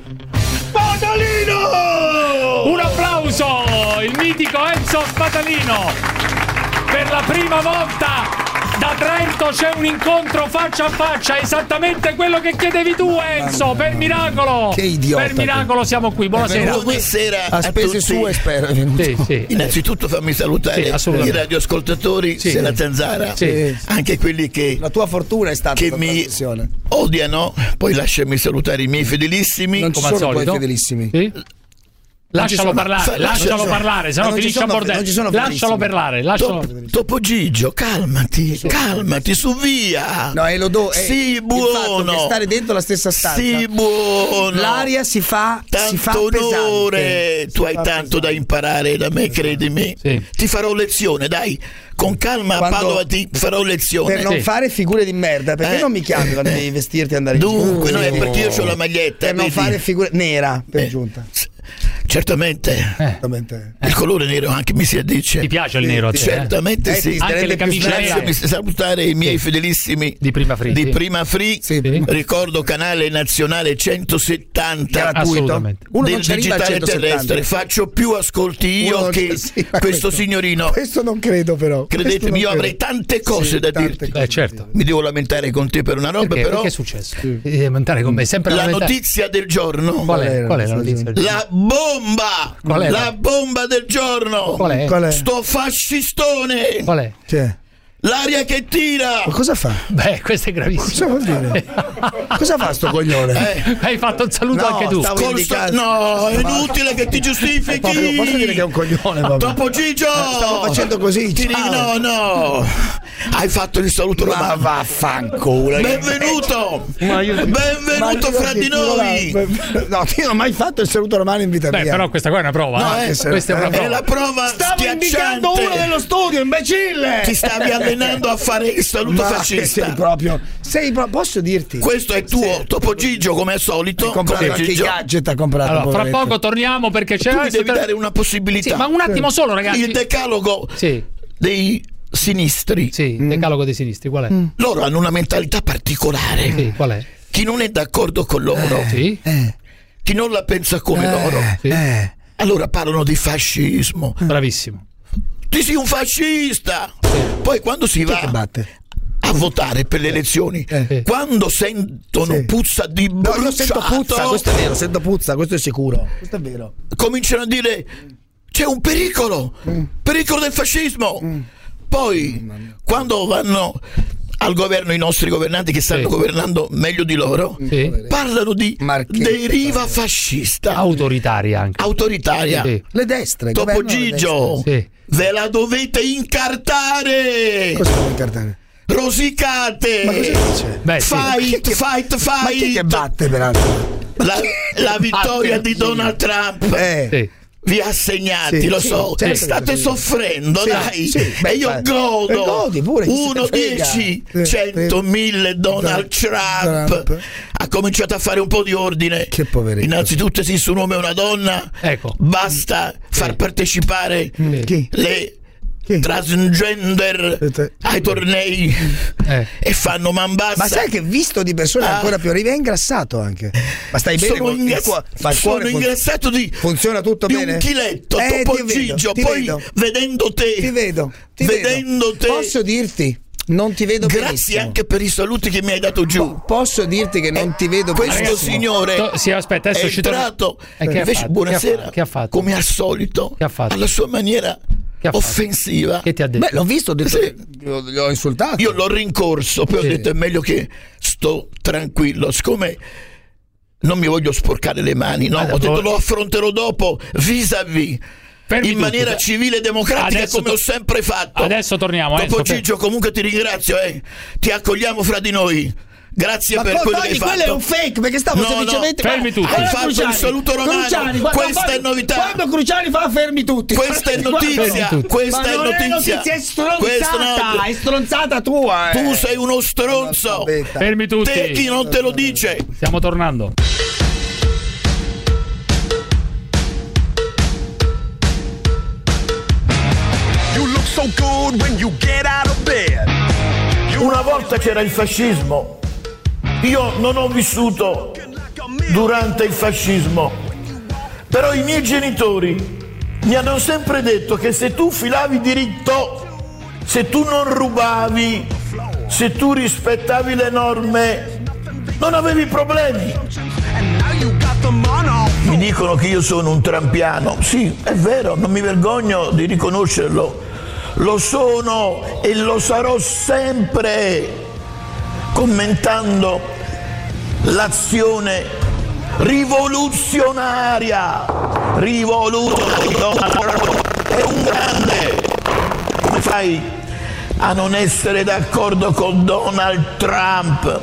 Spatalino! Un applauso, il mitico Enzo Spatalino. Per la prima volta da Trento c'è un incontro faccia a faccia, esattamente quello che chiedevi tu, Enzo. Per miracolo, che idiota, per miracolo siamo qui. Buonasera. Buonasera a, a spese tutti. Sue, spero. È venuto. Sì, sì. Innanzitutto fammi salutare sì, i radioascoltatori sì. della Zanzara, sì. anche quelli che la tua fortuna è stata che mi odiano. Poi lasciami salutare i miei fedelissimi. Non ci Come sono poi fedelissimi. Sì? Lascialo sono, parlare, fa, lascialo sono, parlare, se no finisce a bordello. Lascialo parlare, lascialo. Top, Topo Gigio, calmati, sì. calmati, su via. No, e lo do. Sì, buono. Che stare dentro la stessa stanza. Sì, buono. L'aria si fa tanto si fa onore. Pesante. Tu hai tanto pesante. Da imparare da me, credimi. Sì. Ti farò lezione, dai. Con calma a Padova ti farò lezione. Per non sì. fare figure di merda, perché eh. non mi chiami quando devi vestirti e andare in giro? Dunque, no, è perché io ho la maglietta. Per vedi? non fare figure nera, per eh. giunta. Certamente, eh. il colore nero anche mi si addice. Ti piace il nero a te? Certamente eh? sì. Anche le camicie nere. Mi salutare i miei sì. fedelissimi di Prima Free. Di sì. Prima Free. Sì. Ricordo canale nazionale centosettanta assolutamente. Uno del digitale terrestre. Faccio più ascolti io Uno che sì, questo, questo signorino. Questo non credo però. Credetemi, io credo. Avrei tante cose sì, da dirti. Eh, certo. Mi devo lamentare con te per una roba, perché? però. Che è successo? Sì. Devi lamentare con me. Sempre la lamentare. notizia del giorno. Qual è? Qual è la notizia del giorno? La bomba! Qual è? La bomba del giorno! Qual è? Qual è? Sto fascistone! Qual è? C'è. L'aria che tira! Ma cosa fa? Beh, questo è gravissimo. Cosa vuol dire? Cosa fa sto coglione? Eh. Hai fatto un saluto no, anche tu. Colsta... No, è inutile che ti giustifichi. Proprio, posso dire che è un coglione? Vabbè. Topo Gigio! Stavo facendo così. Ti dico, no, no. Hai fatto il saluto ma romano. Vaffanculo. Benvenuto! Benvenuto fra di noi! No, io non ho mai fatto il saluto romano in vita Beh, mia. però questa qua è una prova. No, eh. eh, questa è una prova. È la prova Stavo schiacciante. indicando uno dello studio, imbecille! Ti stavi allenando a fare il saluto ma fascista. Sei proprio. Sei pro- posso dirti? Questo è tuo, sì. Topo Gigio, come al solito. Hai comprato anche i gadget, ha comprato. Allora, fra poco torniamo perché c'è. Tu mi devi dare una possibilità. Sì, ma un attimo solo, ragazzi. Il decalogo sì. dei sinistri. Sì, il decalogo dei sinistri, qual è? Mm. Loro hanno una mentalità particolare. Sì, qual è? Chi non è d'accordo con loro, eh, sì. eh. chi non la pensa come eh, loro, sì. eh. allora parlano di fascismo. Bravissimo. Ti sei un fascista. Sì. Poi quando si va a votare per le elezioni, eh. quando sentono sì. puzza di bruciato, no, io sento puzza, questo è vero, sento puzza, questo è sicuro. Questo è vero. Cominciano a dire c'è un pericolo, mm. pericolo del fascismo. Mm. Poi mm. quando vanno al governo i nostri governanti che stanno sì. governando meglio di loro, sì. parlano di Marchetti, deriva fascista, autoritaria anche. Autoritaria. Sì. Le destre. Topo Gigio, sì. ve la dovete incartare. Cosa devo incartare? Rosicate. Ma cosa dice? Beh, fight, sì. fight, fight. Ma chi che batte peraltro? La, la vittoria ah, di Donald Trump. Eh. Sì. Vi ha segnati, sì, lo sì, so, certo state soffrendo, sì, dai, sì, e io beh, godo. Godi pure, uno, dieci, cento, mille Donald Trump. Trump ha cominciato a fare un po' di ordine. Che poverino. Innanzitutto esiste un uomo e una donna, ecco. basta far sì. partecipare sì. le Chi? transgender ai tornei eh. e fanno man bassa. Ma sai che visto di persone ah. ancora più arriva è ingrassato anche. Ma stai bene? Sono, ingrass- cuore, ma sono ingrassato di funziona tutto di bene? Un chiletto, eh, Topo Gigio. Poi vedo. vedendo te, ti vedo, ti vedendo vedo. te, posso dirti. Non ti vedo Grazie benissimo. anche per i saluti che mi hai dato giù. Po- posso dirti che non ti vedo Questo benissimo. signore to- sì, aspetta, adesso è entrato eh, che invece ha buonasera che ha fatto? come al solito che ha fatto? alla sua maniera offensiva. Che ti ha detto? Beh, l'ho visto, ho detto, sì. Gli ho insultato. Io l'ho rincorso, poi sì. ho detto è meglio che sto tranquillo, siccome non mi voglio sporcare le mani, no? Ho detto lo affronterò dopo vis-à-vis. Fermi in maniera tutti. civile e democratica adesso come to- ho sempre fatto. Adesso torniamo. Dopo Enzo, Gigio per... comunque ti ringrazio, eh. Ti accogliamo fra di noi. Grazie ma per quello che hai fatto. quello è un fake perché stavo no, semplicemente no. fermi tutti. Hai fatto Cruciani, un saluto romano. Cruciani, questa quando, è novità. Quando Cruciani fa fermi tutti. Questa è notizia. Questa ma è non notizia. È notizia, è stronzata, no. È stronzata tua. Eh. Tu sei uno stronzo. Fermi tutti. Te chi non te lo dice? Stiamo tornando. You look so good when you get out of bed. Una volta c'era il fascismo. Io non ho vissuto durante il fascismo, però i miei genitori mi hanno sempre detto che se tu filavi diritto, se tu non rubavi, se tu rispettavi le norme, non avevi problemi. Mi dicono che io sono un trampiano. Sì, è vero, non mi vergogno di riconoscerlo. Lo sono e lo sarò sempre, commentando l'azione rivoluzionaria. Rivoluzionaria. È un grande. Come fai a non essere d'accordo con Donald Trump?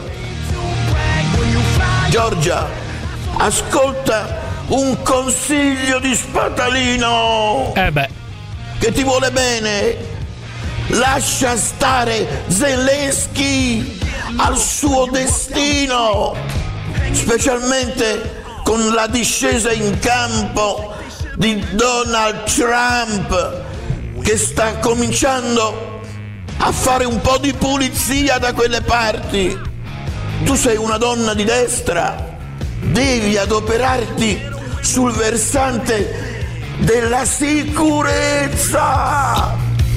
Giorgia, ascolta un consiglio di Spatalino. Eh beh. Che ti vuole bene. Lascia stare Zelensky al suo destino, specialmente con la discesa in campo di Donald Trump, che sta cominciando a fare un po' di pulizia da quelle parti. Tu sei una donna di destra, devi adoperarti sul versante della sicurezza.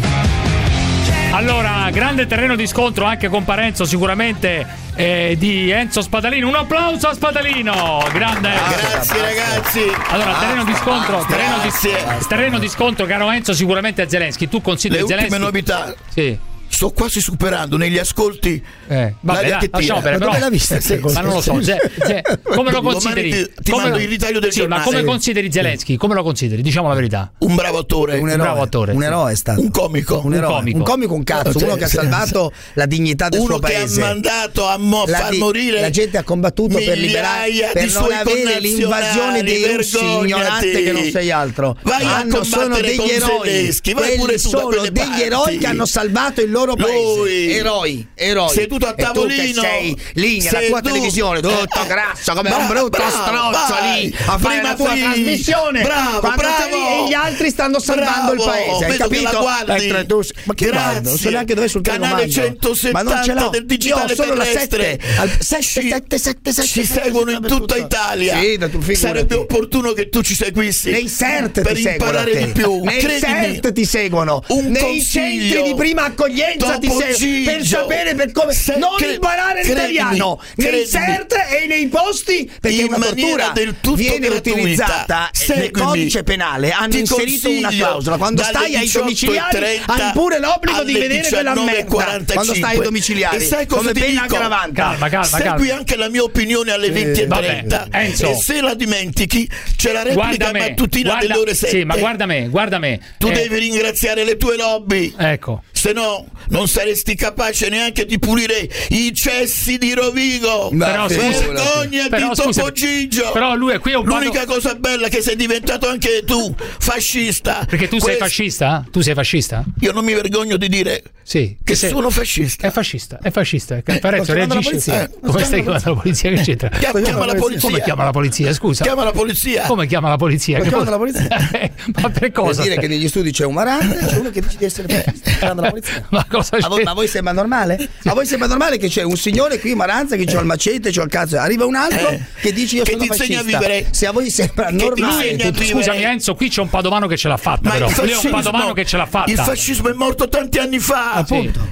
Allora, grande terreno di scontro anche con Parenzo sicuramente eh, di Enzo Spadalino. Un applauso a Spadalino, grande. Ah, grazie ragazzi. Allora, terreno di scontro, terreno di, terreno di scontro, caro Enzo, sicuramente a Zelensky. Tu consideri le Zelensky? Le ultime novità. Sì. Sto quasi superando negli ascolti eh, vabbè, la lasciamo bene, però, l'ha vista, eh, ma non lo so, se, se, come lo consideri? Ti, ti come mando lo, il ritaglio del sì, giornale. Ma come consideri Zelensky? Come lo consideri? Diciamo la verità. Un bravo attore, un, un eroe, bravo attore, un eroe è stato. Un comico, un, eroe. un comico, un comico, un cazzo, cioè, uno che ha salvato la dignità del uno suo paese. Uno che ha mandato a mo- la, far morire la gente ha combattuto per liberare, per non avere l'invasione dei russi, ignorante che non sei altro. Vai hanno, a sono degli eroi. Zelensky, vai pure tu sono degli parti. eroi che hanno salvato il loro paese. Lui. Eroi, eroi. Seduto a tavolino, e tu che sei lì nella tua tu. televisione, tutto grasso come un brutto bravo, stronzo vai. lì a fare la tua free. trasmissione. Bravo, bravo. E gli altri stanno salvando bravo. il paese. Hai capito? La tu, ma che guardo? Non so neanche dove sul canale centosettanta ma non ce l'ho. del digitale solo terrestre. sette sette sette ci seguono in tutta Italia. Sì, sarebbe opportuno che tu ci seguissi. Nei C E R T per ti imparare di più. Nei C E R T ti seguono. Nei centri di prima accoglienza ti seguono per sapere per come non imparare l'italiano nei C E R T e nei posti, perché una tortura del tutto viene gratuita. utilizzata nel codice penale. Hanno inserito una clausola quando stai ai domiciliari hai pure l'obbligo di vedere quella merda quando stai ai domiciliari come pena aggravante. Calma, calma, segui calma. anche la mia opinione alle venti e trenta e se la dimentichi c'è la replica me, mattutina guarda, delle ore sette. Sì, ma guarda me, guarda me. Tu eh. devi ringraziare le tue lobby. Ecco. Se no non saresti capace neanche di pulire i cessi di Rovigo. Però, vergognati, però, Topo Gigio. Però lui è qui un l'unica pato... cosa bella è che sei diventato anche tu fascista. Perché tu Questo... sei fascista? Tu sei fascista? Io non mi vergogno di dire sì, che sei... sono fascista. È fascista, è fascista. Eh, Parenzo reagisce. Sì. Eh, come stai chiamando la polizia? Che c'entra? Chiama, chiama la polizia. Come chiama la polizia? Scusa. Chiama la polizia. Come chiama la polizia? Che chiama la polizia? Ma per cosa? Per dire che negli studi c'è un marante e c'è uno che dice di essere fascista. Chiama la polizia. Ma cosa a voi, ma a voi sembra normale? Sì. A voi sembra normale che c'è un signore qui Maranza che c'ha il macete, c'ha il cazzo, arriva un altro eh, che dice io che sono ti fascista. Insegna a vivere. Se a voi sembra che normale. Ti Scusami Enzo, qui c'è un padovano che ce l'ha fatta. Ma però il fascismo, lui è un padovano che ce l'ha fatta. Il fascismo è morto tanti anni fa. Appunto.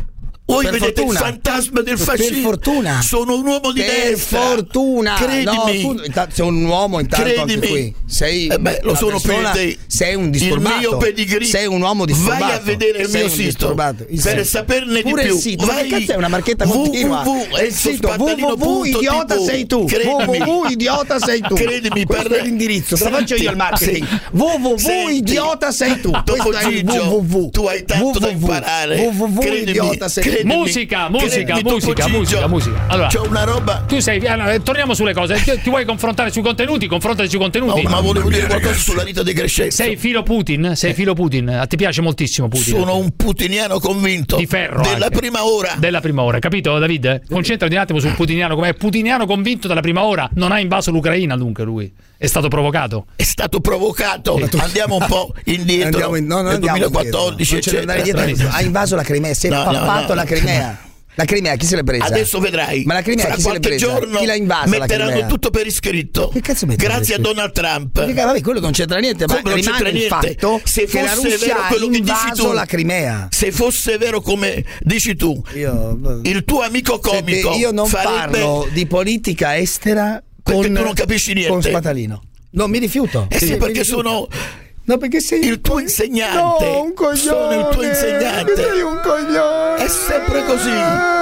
Voi per vedete fortuna. il fantasma del fascismo. Per fortuna. Sono un uomo di per destra. fortuna. Credimi. No, tu, intanto, sei un uomo intanto Credimi. anche qui. Sei eh beh, lo sono persona, per te. Sei un disturbato. Il mio pedigree. Sei un uomo disturbato. Vai a vedere il sei mio sito per sito. saperne Pure di più. Il sito. Vai. Ma che cazzo è una marchetta continua? È il sito www idiota sei tu. www idiota sei tu. Credimi, questo per è l'indirizzo. Te lo faccio io il marketing. www idiota sei tu. Dopo Gigio, tu hai tanto da imparare. www idiota sei tu. Musica, musica, musica, musica, musica. Allora, c'è una roba. Tu sei. Allora, torniamo sulle cose. Ti, ti vuoi confrontare sui contenuti? Confrontati sui contenuti. No, ma volevo dire qualcosa sulla Rita De Crescenzo. Sei filo Putin? Sei filo Putin? A ti piace moltissimo Putin? Sono un putiniano convinto. Di ferro. Della anche. prima ora. Della prima ora, capito, David? Concentrati un attimo sul putiniano. Com'è putiniano convinto dalla prima ora? Non ha invaso l'Ucraina, dunque lui. È stato provocato. È stato provocato. Sì. Andiamo un po' indietro. Andiamo in, no, nel duemilaquattordici, eccetera. Ha invaso la Crimea. Si è no, pappato no, la Crimea. La Crimea chi se l'è presa? Adesso vedrai. Ma la Crimea fra chi se l'è presa? Giorno chi l'ha invasa? Metteranno tutto per iscritto. Che cazzo Grazie a Donald Trump. Perché, vabbè, quello non c'entra niente, ma non rimane il fatto se che la fosse Russia vero quello ha che dici tu, la Crimea. Se fosse vero come dici tu, io, il tuo amico comico. Senti, io non farebbe... parlo di politica estera con, tu non capisci niente. Con Spatalino. Non mi rifiuto. Eh sì, sì perché sono. No, perché sei il tuo insegnante. No, un coglione. Sono il tuo insegnante. Sei un coglione. È sempre così.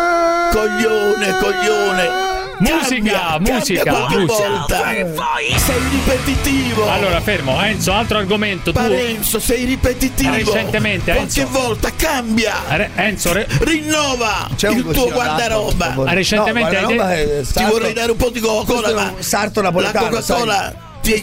Coglione, coglione. Musica, cambia, musica, cambia musica. Volta. Sei ripetitivo. Allora, fermo, Enzo, altro argomento. Tu... Parenzo, sei ripetitivo. Recentemente, Enzo. Qualche volta cambia. Re- Enzo, re... rinnova C'è il tuo guardaroba. Ah, recentemente no, hai detto... Ti vorrei dare un po' di Coca-Cola, ma un sarto napoletano. La Coca-Cola. Sai?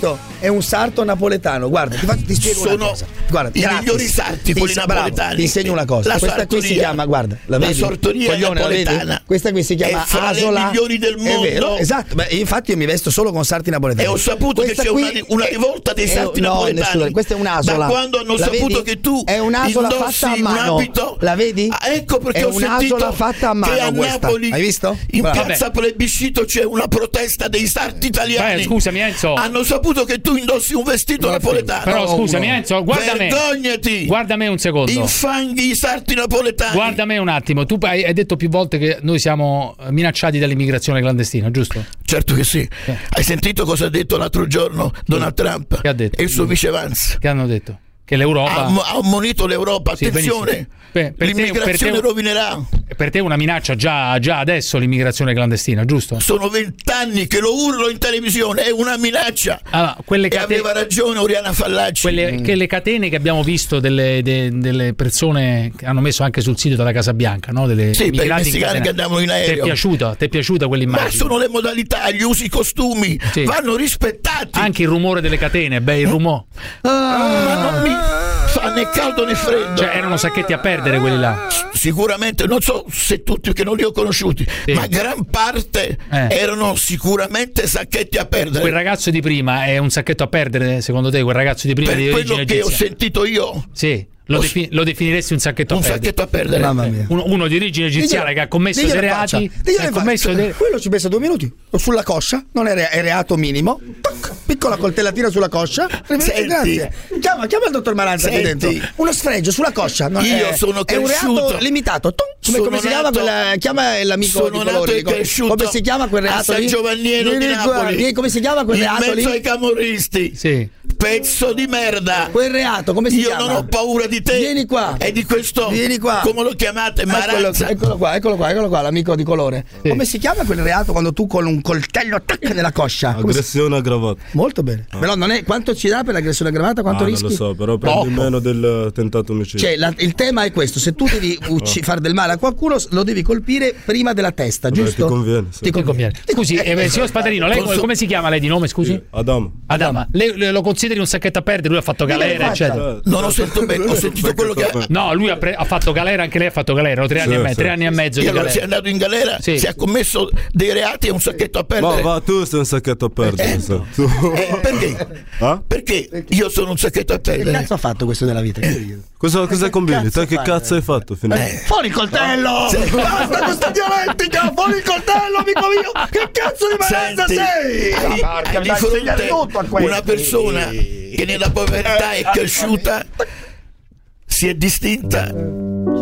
È un sarto napoletano, guarda, ti, faccio, ti spiego Sono una cosa. Guarda, i gratis. migliori sarti quelli ti, napoletani. Bravo, ti insegno una cosa. La questa sartoria, qui si chiama, guarda, la, la vedi? sartoria Coglione, napoletana. La questa qui si chiama è fra Asola. le migliori del mondo. È vero, esatto. Beh, infatti io mi vesto solo con sarti napoletani. E ho saputo questa che c'è una, una rivolta dei sarti no, napoletani. Nessuna, questa è un'asola. Da quando hanno la saputo vedi? che tu è un'asola fatta a mano. Un abito. La vedi? Ah, ecco perché è ho sentito fatta a mano che a questa. Napoli, hai visto? In Vabbè. piazza Plebiscito c'è una protesta dei sarti italiani. Beh, scusami Enzo. Hanno saputo che tu indossi un vestito napoletano. Però scusami Enzo, guarda me. Vergognati. Guarda me un secondo. Infanghi i sarti napoletani. Guarda me un attimo. Tu hai detto più volte che noi siamo minacciati dall'immigrazione clandestina, giusto? Certo che sì. Eh. Hai sentito cosa ha detto l'altro giorno Donald Trump? Che ha detto? E il suo vice Vance. Che hanno detto? Che l'Europa ha, ha ammonito l'Europa. Attenzione. Sì, per, per l'immigrazione te, per te, rovinerà. Per te è una minaccia già, già adesso l'immigrazione clandestina, giusto? Sono vent'anni che lo urlo in televisione, è una minaccia. Allora, quelle catene, e aveva ragione Oriana Fallaci. Quelle mm. che le catene che abbiamo visto delle, de, delle persone che hanno messo anche sul sito della Casa Bianca, no? Delle sì, per i messicani che andavano in aereo. Ti è piaciuta? Ti è piaciuta quell'immagine? Ma sono le modalità, gli usi, i costumi, sì. vanno rispettati. Anche il rumore delle catene, beh, il rumore. Ah, ma non mi fa né caldo né freddo. Cioè erano sacchetti a perdere quelli là. Sicuramente, non so se tutti, che non li ho conosciuti, sì. ma gran parte eh. erano sicuramente sacchetti a perdere. Quel ragazzo di prima è un sacchetto a perdere, secondo te? Quel ragazzo di prima per di quello origine che egizia? ho sentito io. Sì. Lo, defin- lo definiresti un sacchetto un a perdere? sacchetto a perdere. Mamma mia. Uno, uno di origine egiziana che ha commesso dei reati. Ha commesso dei... Quello ci pensa due minuti. Sulla coscia, non è, re- è reato minimo. Toc, piccola coltellatina sulla coscia. Senti, grazie. Chiama, chiama il dottor Maranza qui dentro. Uno sfregio sulla coscia. Non io è, sono è un reato limitato. Tum, come, come si chiama quella? Chiama l'amico sono di colore. Come si chiama quel reato a San lì? Giovanniero di Napoli. Come si chiama quel reato lì? In mezzo ai camorristi. Sì. Pezzo di merda. Quel reato come si io chiama? Io non ho paura di te. Vieni qua. E di questo. Vieni qua. Come lo chiamate? Maranza. Eccolo, eccolo qua, eccolo qua, eccolo qua, l'amico di colore. Sì. Come si chiama quel reato quando tu con un coltello attacca nella coscia? Aggressione aggravata. Molto bene. Ah. Però non è quanto ci dà per l'aggressione aggravata? Quanto ah, rischi? Non lo so, però prendi Poco. meno del tentato omicidio. Cioè, la, il tema è questo: se tu devi ucc- fare del male a qualcuno, lo devi colpire prima della testa, Vabbè, giusto? Ti conviene. Sì. Ti conviene. Scusi, eh, signor Spaterino, lei Posso... come si chiama lei di nome? Scusi? Sì, Adama. Adama. Lei lo consideri un sacchetto a perdere? Lui ha fatto galera, eccetera. Non ho sentito bene, ho sentito quello che ha. No, lui ha, pre- ha fatto galera, anche lei ha fatto galera, no? tre, sì, anni, e me- sì. tre anni e mezzo. E di allora galera. si è andato in galera, sì. si è commesso dei reati e un sacchetto a perdere. Ma va, tu sei un sacchetto a perdere. Eh, so. eh, perché? Ah? Perché io sono un sacchetto a perdere? Che cazzo ha fatto questo della vita? Eh. Cosa, cosa combini? Te che cazzo hai fatto? Eh. Fuori il coltello! Sì. Basta questa dialettica! Fuori il coltello, amico mio! Che cazzo di Maranza sei? Hai, hai di fronte una persona che nella povertà è cresciuta, si è distinta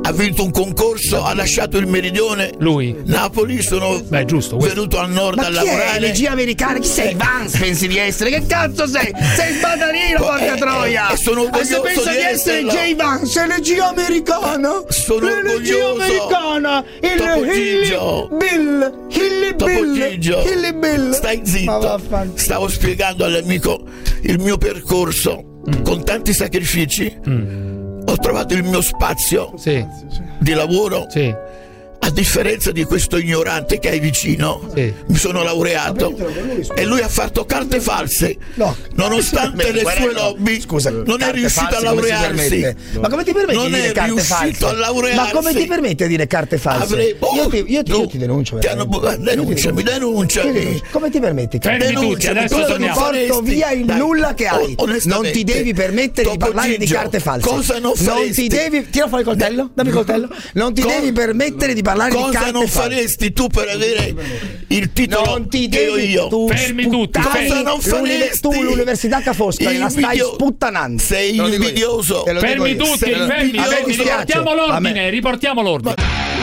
ha vinto un concorso, ha lasciato il meridione. Lui. Napoli, sono Beh, giusto, venuto al nord Ma a chi lavorare. è? Regia americana? Chi sei? Vance pensi di essere? Che cazzo sei? Sei Sbadarino, porca eh, troia! eh, sono e se orgoglioso pensa di di essere esserlo. J. Vance, è regia americana! Sono la regia orgoglioso. americana! Il Topo Hilly Gigio. Bill! Hilly Topo Bill! Gigio. Hilly Bill! Stai Ma zitto. vaffanculo. Stavo spiegando all'amico il mio percorso mm. con tanti sacrifici. Mm. Ho trovato il mio spazio sì. di lavoro. Sì. A differenza di questo ignorante che hai vicino, sì. mi sono laureato e lui ha fatto carte false. No. Nonostante le sue lobby, scusa, non è riuscito a laurearsi. Ma come ti permetti non di dire è carte riuscito false? a laurearsi. Ma come ti permetti a dire carte false? Avrei... oh, io, ti, io, ti, io ti denuncio. Ti hanno... Denunciami, denunciami. Come ti permetti? Denunciami. Cosa non porto via il Dai. nulla che hai. Oh, non ti devi permettere di parlare Gigio, di carte false. Cosa non faresti? Non ti devi. Tira fuori il coltello. Dammi il coltello. Non ti Co- devi permettere di parlare di carte false. faresti tu per avere il titolo non ti che ho devi, io? Tu fermi tutti, cosa non faresti? Tu l'università Ca' Foscari la stai sputtanando. Sei invidioso. Fermi tutti, fermi, fermi, riportiamo l'ordine, riportiamo l'ordine.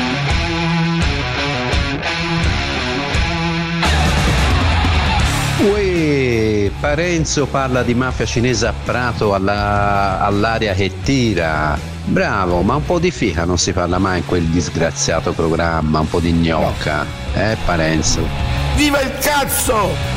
Uè, Parenzo parla di mafia cinese a Prato alla, all'aria che tira. Bravo, ma un po' di fica non si parla mai in quel disgraziato programma, un po' di gnocca, eh Parenzo? Viva il cazzo!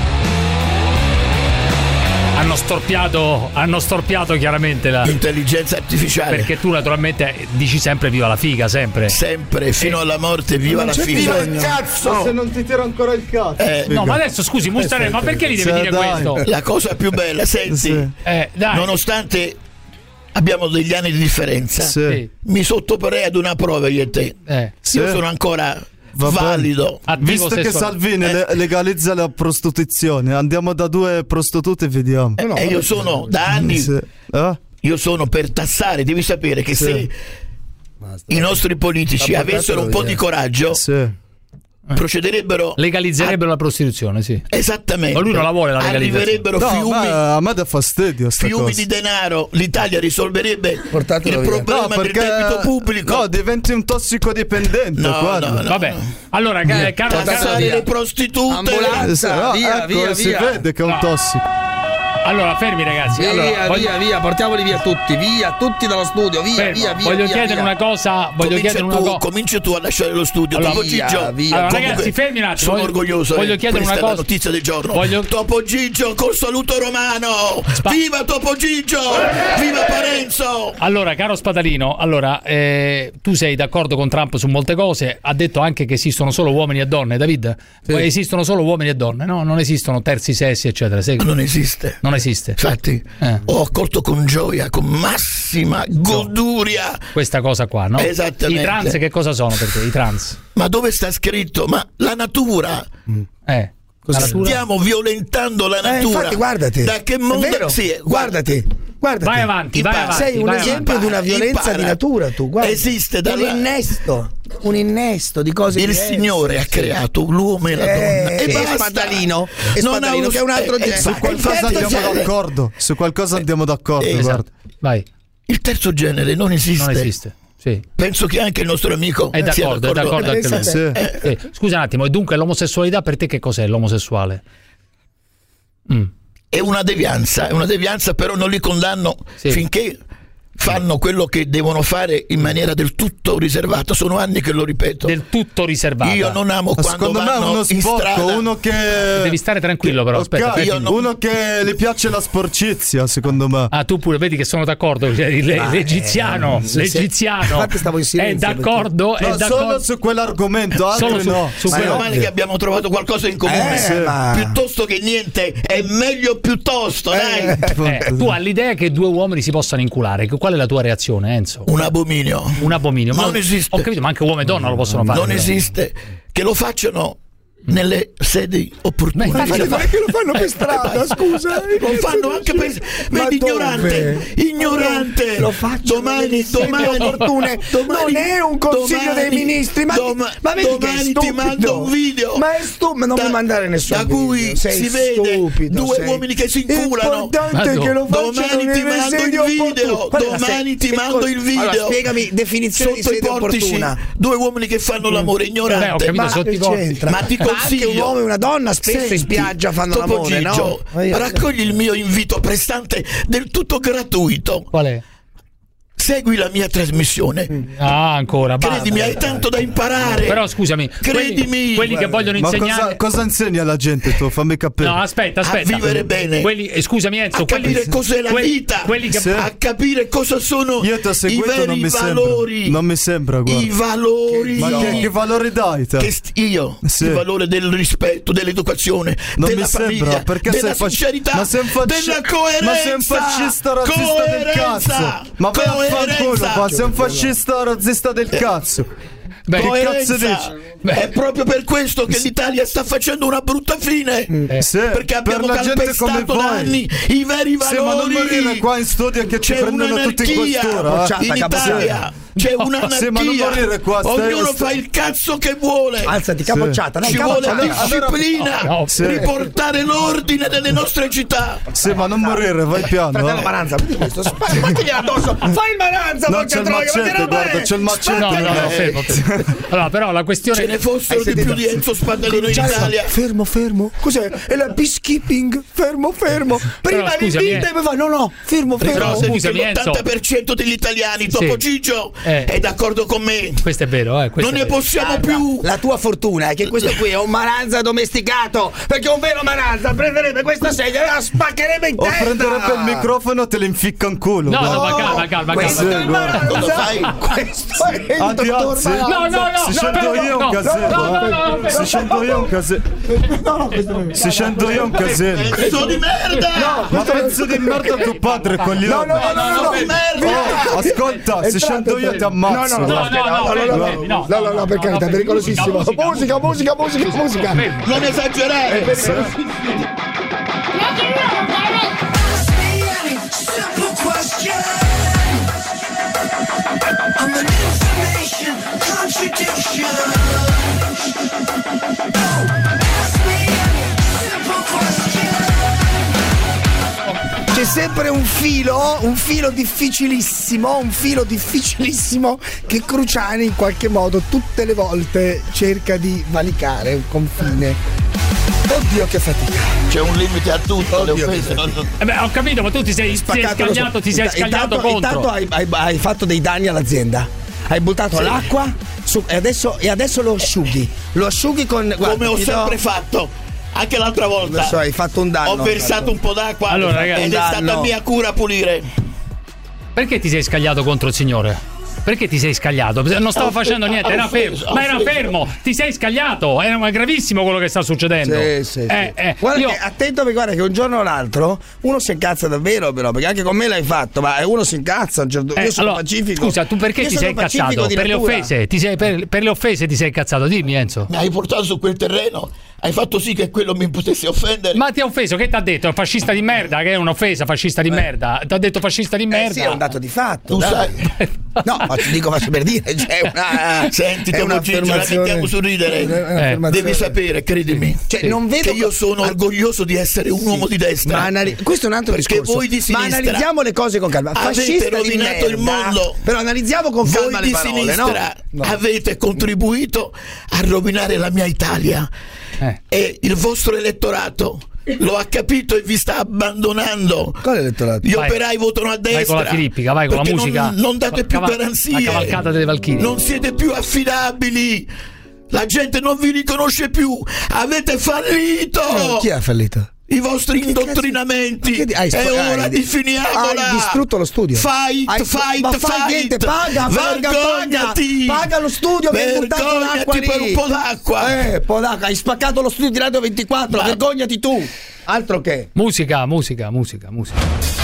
Hanno storpiato, hanno storpiato chiaramente la l'intelligenza artificiale. Perché tu naturalmente dici sempre viva la figa, sempre. Sempre, fino eh. alla morte, viva la figa. Viva il cazzo! Ma se non ti tiro ancora il cazzo. Eh, no, ma adesso scusi, Mustarelli, ma perché gli devi dire dai. questo? La cosa più bella, senti, sì. eh, dai. nonostante abbiamo degli anni di differenza, sì. mi sottoporrei ad una prova io e te. Eh. Sì. Io sono ancora Va valido. Visto che Salvini eh. legalizza la prostituzione, andiamo da due prostitute e vediamo. E eh, io sono da anni sì. eh? io sono per tassare, devi sapere che sì. se Basta. i nostri politici avessero un po' via. di coraggio sì. procederebbero legalizzerebbero a... la prostituzione, sì. Esattamente. Ma lui non la vuole la legalizzazione. Arriverebbero no, fiumi, ma a me dà fastidio sta fiumi cosa. di denaro. L'Italia risolverebbe Portatelo il via. problema no, perché, del debito pubblico. No, diventi un tossicodipendente. No, no, no, vabbè. no. Allora, via. caro, tassare le prostitute. Ambulanza, no, via, ecco, via, si via. vede che è un no. tossico. Allora, fermi ragazzi. Via, allora, voglio... via, via, portiamoli via tutti, via, tutti dallo studio, via, Fermo. via, via. Voglio via, chiedere via. una cosa, voglio Comincia chiedere una tu, cosa. comincia tu a lasciare lo studio. Allora, Topo via, Gigio. via. Allora, Comunque, ragazzi, fermi un attimo. sono voglio, orgoglioso. Voglio eh. chiedere Questa una è cosa. la notizia del giorno. Voglio... Topo Gigio col saluto romano. Spa... Viva Topo Gigio! Viva Parenzo! Allora, caro Spadalino, allora, eh, tu sei d'accordo con Trump su molte cose. Ha detto anche che esistono solo uomini e donne, David? Sì. Esistono solo uomini e donne, no? Non esistono terzi sessi, eccetera. Sei... Non esiste. Non esiste. Infatti, eh. ho accolto con gioia, con massima goduria questa cosa qua, no? Esattamente. I trans che cosa sono per te? I trans? Ma dove sta scritto? Ma la natura. Eh. La natura? Stiamo violentando la natura. Eh, infatti, guardati. Da che mondo? È vero. Sì, guardati. Guardati. Vai avanti, vai avanti. Sei un vai esempio avanti. di una violenza Impara. di natura, tu. Guarda. Esiste dalla... un innesto, un innesto di cose Il diverse. Signore ha creato l'uomo e la donna. Eh, e e basta. Spadalino, e Non Spadalino ha che è un altro eh, genere. Su qualcosa andiamo genere. d'accordo. Su qualcosa andiamo d'accordo. Eh, guarda. Vai. Il terzo genere non esiste. Non esiste. Sì. Penso che anche il nostro amico è d'accordo, sia d'accordo. è d'accordo anche lui. Sì. Eh, eh, scusa un attimo, e dunque l'omosessualità per te che cos'è l'omosessuale? Mm. È una devianza, è una devianza, però non li condanno sì. finché fanno quello che devono fare in maniera del tutto riservata. Sono anni che lo ripeto. Del tutto riservata. Io non amo Ma quando secondo me è vanno uno in sporco, strada. uno che devi stare tranquillo però, aspetta. Okay, io non... Uno che gli piace la sporcizia, secondo me. Ah, tu pure vedi che sono d'accordo, cioè, l'egiziano, eh, l'egiziano infatti stavo in silenzio, è d'accordo, perché... è no, d'accordo. Solo su quell'argomento, altri solo su, no. su Ma quello... è male che abbiamo trovato qualcosa in comune. Eh, sì. ma... Piuttosto che niente, è meglio piuttosto, eh, dai. Eh, tu hai l'idea che due uomini si possano inculare, qual è la tua reazione, Enzo? Un abominio. Un abominio. Non ma, esiste. Ho capito, ma anche uomo e donna lo possono fare. Non però. esiste. Che lo facciano nelle sedi opportune. Ma che lo fanno per strada, scusa? Lo fanno anche per vedi, ignorante, ignorante. Lo faccio domani, domani, opportune. domani, non è un consiglio domani, dei ministri, ma, doma, ma vedi domani che ti mando un video. Ma è stupido, non da, mi mandare nessun da video. cui Sei si vede stupido, due sei. uomini che si inculano. L'importante è che lo facciano domani ti nelle mando sedi il video. opportune. Domani ti mando cosa? il video. Allora, spiegami definizione sotto di sede i portici, opportuna. due uomini che fanno l'amore, ignorante. Beh, ho capito, ma, sotto i portici. ma ti consiglio, anche un uomo e una donna spesso Senti, in spiaggia fanno Topo l'amore, Gigio, no? raccogli il mio invito prestante del tutto gratuito. Qual è? Segui la mia trasmissione. Ah, ancora. Credimi, basta. hai tanto da imparare. Però scusami, credimi. Quelli, quelli che vogliono Ma insegnare. cosa, cosa insegni alla gente tu? Fammi capire. No, aspetta, aspetta. A vivere bene. Quelli, eh, scusami Enzo, a capire quelli, cos'è la quelli, vita. Quelli che... Sì. A capire cosa sono Io ti ho i seguito, veri non mi valori. sembra. Non mi sembra, guarda. I valori. Ma che, che valori dai te? Che st- io Sì. il valore del rispetto, dell'educazione, Non della mi sembra, famiglia, perché della sei fac- sincerità, ma sei un fasci- della coerenza. ma sei un fascista razzista del cazzo. Ma vai a fanculo, ma sei un fascista razzista del cazzo. Beh, che cazzo Coerenza. dici? Beh, è proprio per questo che l'Italia sta facendo una brutta fine. Eh, sì, perché abbiamo per la gente come calpestato da voi. anni i veri valori. Sì, ma non morire qua in studio che ci C'è prendono tutti in un'anarchia questura. in Italia. C'è un'anarchia. Sì, ma non morire qua, stai- Ognuno stai- fa il cazzo che vuole. Alzati, capocciata, dai, Ci vuole capocciata. disciplina, No, no, sì. riportare l'ordine nelle nostre città. Sì, ma non morire, vai piano. Fratello eh. Maranza, vedi questo, spaccagli addosso. Fai il Maranza, No, porca c'è il troia, macete, ma guarda, c'è il macete. No, no, no, fermo, fermo. Allora, però la questione Ce ne fossero di più di Enzo Spadalino in Italia. Fermo, fermo. Cos'è? È la peacekeeping. Fermo, fermo. Prima Però, mi scusami, invita eh. e poi fa no, no, fermo, fermo. Ricordati che scusami, Enzo. l'ottanta per cento degli italiani, Topo Sì. Gigio, Eh. è d'accordo con me. questo è vero, eh, questo Non è ne vero. possiamo Guarda, più. la tua fortuna è che questo qui è un Maranza domesticato. Perché un vero Maranza prenderebbe questa sedia e la spaccherebbe in O testa. prenderebbe il microfono e te le inficca in culo. No, guarda. no, ma calma, calma, Questo calma. è il guarda. Maranza. Lo sai? Questo è il Ah, ti dottor alzi? Maranza. No, no, no, Se no, scendo però, io un no, casino, no, no, eh. no, no, Se scendo io un casino. Se scendo io un casino. Pezzo di merda! Ma pezzo di merda tuo padre, coglione. No, no, no, no, no, Pezzo di merda! Oh, ascolta, se scendo io ti ammazzo. No, no, No, no, no, fermi, fermi, no, No, no, no, per carità, è pericolosissimo. Musica, musica, musica, musica. Non esagerare! C'è sempre un filo, un filo difficilissimo, un filo difficilissimo che Cruciani in qualche modo tutte le volte cerca di valicare un confine. Oddio che fatica. C'è un limite a tutto, le offese. non- non- Eh beh, ho capito, ma tu ti sei, ti sei Spaccato, lo so. scagliato, ti sei Inta- scagliato intanto, contro. Intanto hai, hai- hai fatto dei danni all'azienda. Hai buttato Sì. l'acqua su- e, adesso, e adesso lo asciughi. Lo asciughi con. Guarda, Come ho ti do- sempre fatto. Anche l'altra volta. Lo so, hai fatto un danno. Ho versato un po' d'acqua Allora, ragazzi, ed è un stata danno. mia cura pulire. Perché ti sei scagliato contro il signore? Perché ti sei scagliato? Non stava facendo niente, era fermo. Ma era fermo, ti sei scagliato. È gravissimo quello che sta succedendo. Sì, sì, sì. Eh, eh, Guarda io- che attento perché guarda che un giorno o l'altro uno si incazza davvero, però, perché anche con me l'hai fatto, ma uno si incazza a un certo Eh, io sono allora, pacifico. Scusa, tu perché Io ti sono sei pacifico incazzato? di Per le natura. offese? Ti sei, per, per le offese ti sei incazzato? Dimmi, Enzo. Mi hai portato su quel terreno, hai fatto sì che quello mi potesse offendere. Ma ti ha offeso? Che ti ha detto? Fascista di merda? Che è un'offesa, fascista di merda? Ti ha detto fascista di merda? Eh sì, è un dato di fatto. Tu dai. sai. No, ma ti dico, faccio per dire, c'è una. Senti, è Topo Gigio, la mettiamo su ridere. è un'affermazione. Devi sapere, credimi, Cioè, non vedo che io sono orgoglioso di essere un uomo di destra. Ma anali- questo è un altro Perché discorso. voi di sinistra Ma analizziamo le cose con calma. avete Fascista di rovinato il merda, mondo. Però analizziamo con calma Voi le di parole, sinistra no? No. avete contribuito a rovinare la mia Italia Eh. e il vostro elettorato lo ha capito e vi sta abbandonando. Quale elettorato? Gli Vai. operai votano a destra. Vai con la filippica, vai con la perché musica. Non, non date più Cava- garanzie. la cavalcata delle Valchirie. Non siete più affidabili. La gente non vi riconosce più. Avete fallito. Eh, Chi ha fallito? I vostri indottrinamenti. Ma che- hai È spo- ora hai- di finirla. Hai distrutto lo studio. Fight, Hai- fight, ma fai fight. niente, paga, paga, Vergognati. paga. Paga lo studio che hai buttato Vergognati l'acqua lì. per un po' d'acqua. Eh, po' d'acqua. Hai spaccato lo studio di Radio ventiquattro. Ma- Vergognati tu. Altro che. Musica, musica, musica, musica.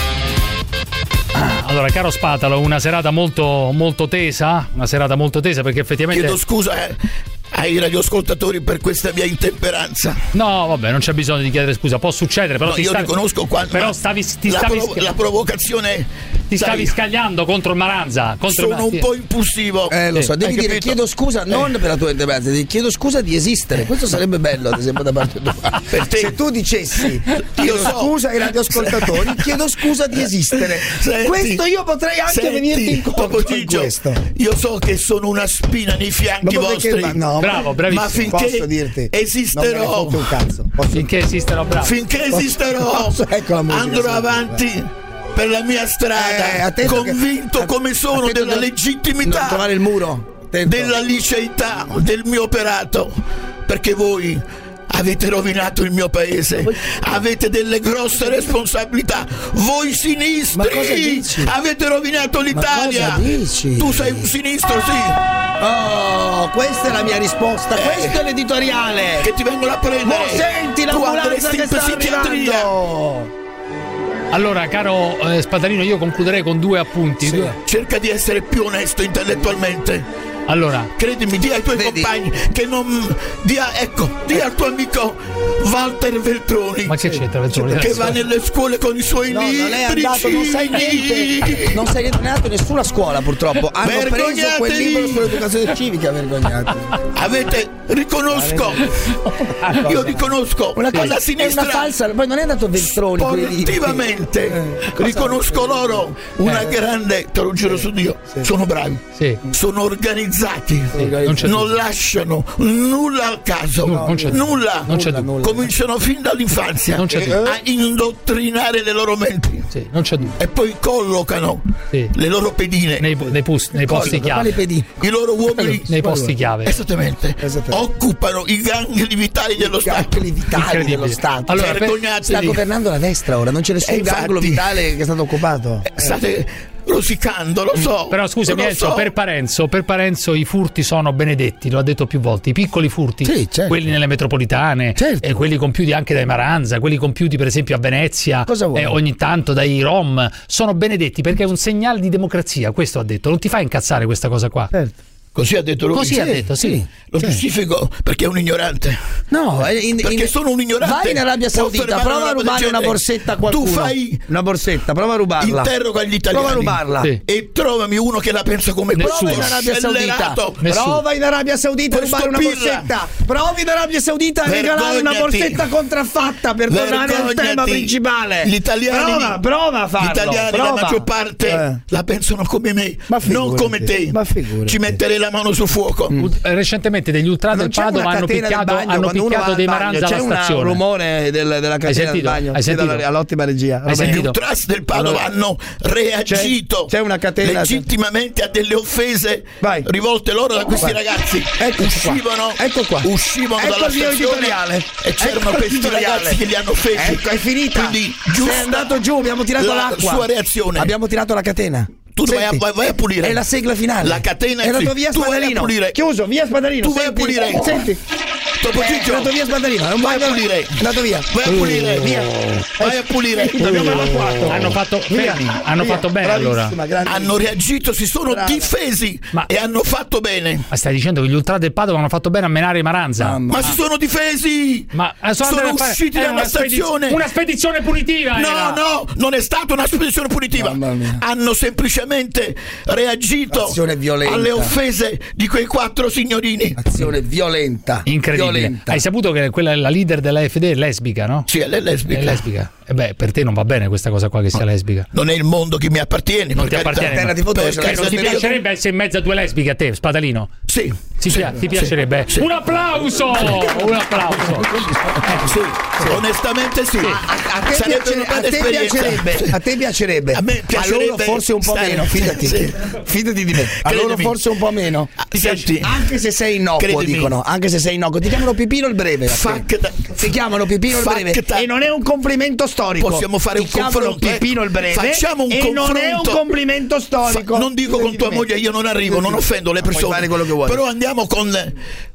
Allora, caro Spatalo, una serata molto, molto tesa. Una serata molto tesa perché effettivamente. Chiedo scusa, eh. ai radioascoltatori per questa mia intemperanza. No, vabbè, non c'è bisogno di chiedere scusa, può succedere, però no, ti io stavi, riconosco quando però stavi, ti la, stavi provo- la provocazione ti sai, stavi scagliando contro il Maranza, contro sono il... un po' impulsivo. Eh, lo so, devi Hai dire capito? chiedo scusa non eh. per la tua intemperanza, devi chiedo scusa di esistere. Questo sarebbe bello, ad esempio, da parte tua. Per te. Se tu dicessi chiedo so. scusa ai radioascoltatori, chiedo scusa di esistere. Senti, questo io potrei anche senti, venirti incontro in questo. Io so che sono una spina nei fianchi Ma vostri. perché- ma- no, Bravo, bravissimo. Ma finché Posso dirti? esisterò, Non me ne fotte un cazzo. Posso- Finché esisterò, bravo. finché Posso- esisterò, posso- ecco la musica, andrò sì. avanti per la mia strada, Eh, attento convinto che- come sono attento della da- legittimità, non trovare il muro. Attento. della liceità del mio operato, perché voi avete rovinato il mio paese, avete delle grosse responsabilità. Voi sinistri Ma cosa dici? avete rovinato l'Italia. Ma cosa dici? Tu sei un sinistro, sì. Oh, questa è la mia risposta, Eh, questo è l'editoriale. Che ti vengono a prendere. Mo senti Tu l'ambulanza andresti che in sta psichiatria. arrivando. Allora, caro eh, Spadalino, io concluderei con due appunti. Sì. Due- Cerca di essere più onesto intellettualmente. Allora, Credimi, di ai tuoi Vedi? compagni che non. Di a, ecco, di al tuo amico Walter Veltroni. ma che c'entra Veltroni? Che va nelle scuole con i suoi No, libri. non è andato, non sai niente. Non sei andato in nessuna scuola, purtroppo. Hanno preso Vergognatevi! quel libro sull'educazione civica, vergognatevi. Avete, riconosco, io riconosco Una cosa alla è sinistra. una falsa, poi non è andato Veltroni quei libri. Sportivamente Eh, cosa- riconosco loro una grande, te lo giuro su Dio, sono bravi, Sì. sono organizzati, non c'è non dubbio. lasciano nulla al caso, No, non c'è dubbio. nulla, Non c'è dubbio. cominciano fin dall'infanzia Non c'è dubbio. a indottrinare le loro menti Sì, non c'è dubbio. e poi collocano Sì. le loro pedine, Nei, nei, pus- nei posti Cosa? Quali chiave. pedini? i loro uomini. Nei posti chiave. Esattamente. Esattamente. Occupano i gangli vitali dello I Stato. gangli vitali Incredibile. dello Stato. Allora, per- Vergognatevi. Sta governando la destra ora, non c'è nessun Eh, infatti. angolo vitale che è stato occupato. Eh, State rosicando, lo so. Però scusami lo Enzo, so. per Parenzo, per Parenzo i furti sono benedetti, lo ha detto più volte, i piccoli furti, Sì, certo. quelli nelle metropolitane, Certo. e quelli compiuti anche dai Maranza, quelli compiuti per esempio a Venezia, Cosa vuoi? eh, ogni tanto dai Rom, sono benedetti perché è un segnale di democrazia, questo ha detto, non ti fa incazzare questa cosa qua? Certo. Così ha detto lui. Così ha detto, sì. Lo giustifico perché è un ignorante. No, è in- Perché in- sono un ignorante. Vai in Arabia Può Saudita, fermare prova a una roba del rubare una genere. borsetta a qualcuno. Tu fai una borsetta, prova a rubarla. interroga gli italiani. Prova a rubarla. Sì. E trovami uno che la pensa come Prova questo. in Arabia Saudita. scellerato. Nessuno. Prova in Arabia Saudita a Questo rubare una pirla. borsetta. Prova in Arabia Saudita a regalare una Vergognati. borsetta contraffatta per tornare al Vergognati. tema principale. Gli italiani, Prova, prova a farlo. Gli italiani, prova. la maggior parte, Eh. la pensano come me, Ma non figurati. come te. Ma figurati. Ci metterei la mano sul fuoco. Eh, Recentemente degli ultra Non del c'è Padova una hanno catena del picchiato, bagno, hanno quando uno picchiato va dei al bagno, Maranza c'è alla un stazione. rumore del- della catena del sentito? bagno. Hai Sì, sentito? dalla- all'ottima regia. Hai Roba- sentito? Gli ultras del Padova Allora, hanno reagito c'è- c'è una catena- legittimamente a delle offese Vai. rivolte loro da questi Vai. ragazzi. Eccoci qua. uscivano, Ecco qua. uscivano Ecco dalla il mio stazione editoriale. e c'erano Ecco il questi editoriale. ragazzi che li hanno offesi. Ecco, è finita. Quindi Sei giusta andato giù, abbiamo tirato la l'acqua. sua reazione. Abbiamo tirato la catena. Tu vai a, Senti, vai- vai a pulire. È la sigla finale. La catena è andato sì. via Tu vai a Spadalino. pulire. Chiuso, via Spadalino. Tu vai a Senti, pulire. Senti. Topo È Ciccio. andato via Spadalino. Non Vai vai a pulire. È andato via. Vai a pulire. Via. Vai a pulire. Finito, abbiamo evacuato. Hanno fatto, Via. fermi, hanno Via. fatto bene Bravissima, allora. grande. Hanno reagito, si sono Brava. difesi Ma- e hanno fatto bene. Ma stai dicendo che gli ultra del Padova hanno fatto bene a menare i Maranza? Mamma. Ma si sono difesi! Ma eh, sono andati a fare- usciti era dalla una spediz- stazione! Una spedizione punitiva! No, era. no, non è stata una spedizione punitiva. Mamma mia. Hanno semplicemente reagito Azione violenta. alle offese di quei quattro signorini. Azione violenta. Incredibile. Violenta. Hai saputo che quella la leader della F D è lesbica, no? Sì, lei è lesbica. È lesbica. E beh, per te non va bene questa cosa qua che sia lesbica. Non è il mondo che mi appartiene. Non per ti carità. appartiene. Alternativo Per dove c'è la carità Non ti di Dio. piacerebbe essere in mezzo a due lesbiche a te, Spadalino? Sì. Ti, sì, pia- ti sì, piacerebbe? sì. Un applauso! Un applauso! Sì, onestamente sì. A te, Sarebbe piace- una bella a te esperienza. piacerebbe, a te piacerebbe, A me piacerebbe loro forse un po' stare- meno, fidati, sì. fidati di me, a loro Credimi. forse un po' meno, Ti senti? anche se sei innocuo, Credimi. dicono, anche se sei innocuo, ti chiamano Pipino il Breve, a te. Facta. ti chiamano Pipino il Breve Facta. e non è un complimento storico, Possiamo fare ti un chiamano confronto, eh? Pipino il Breve Facciamo un e non è un confronto. complimento storico. Fa- non dico con tua moglie, io non arrivo, non offendo le Puoi persone. fare quello che vuoi. Però andiamo con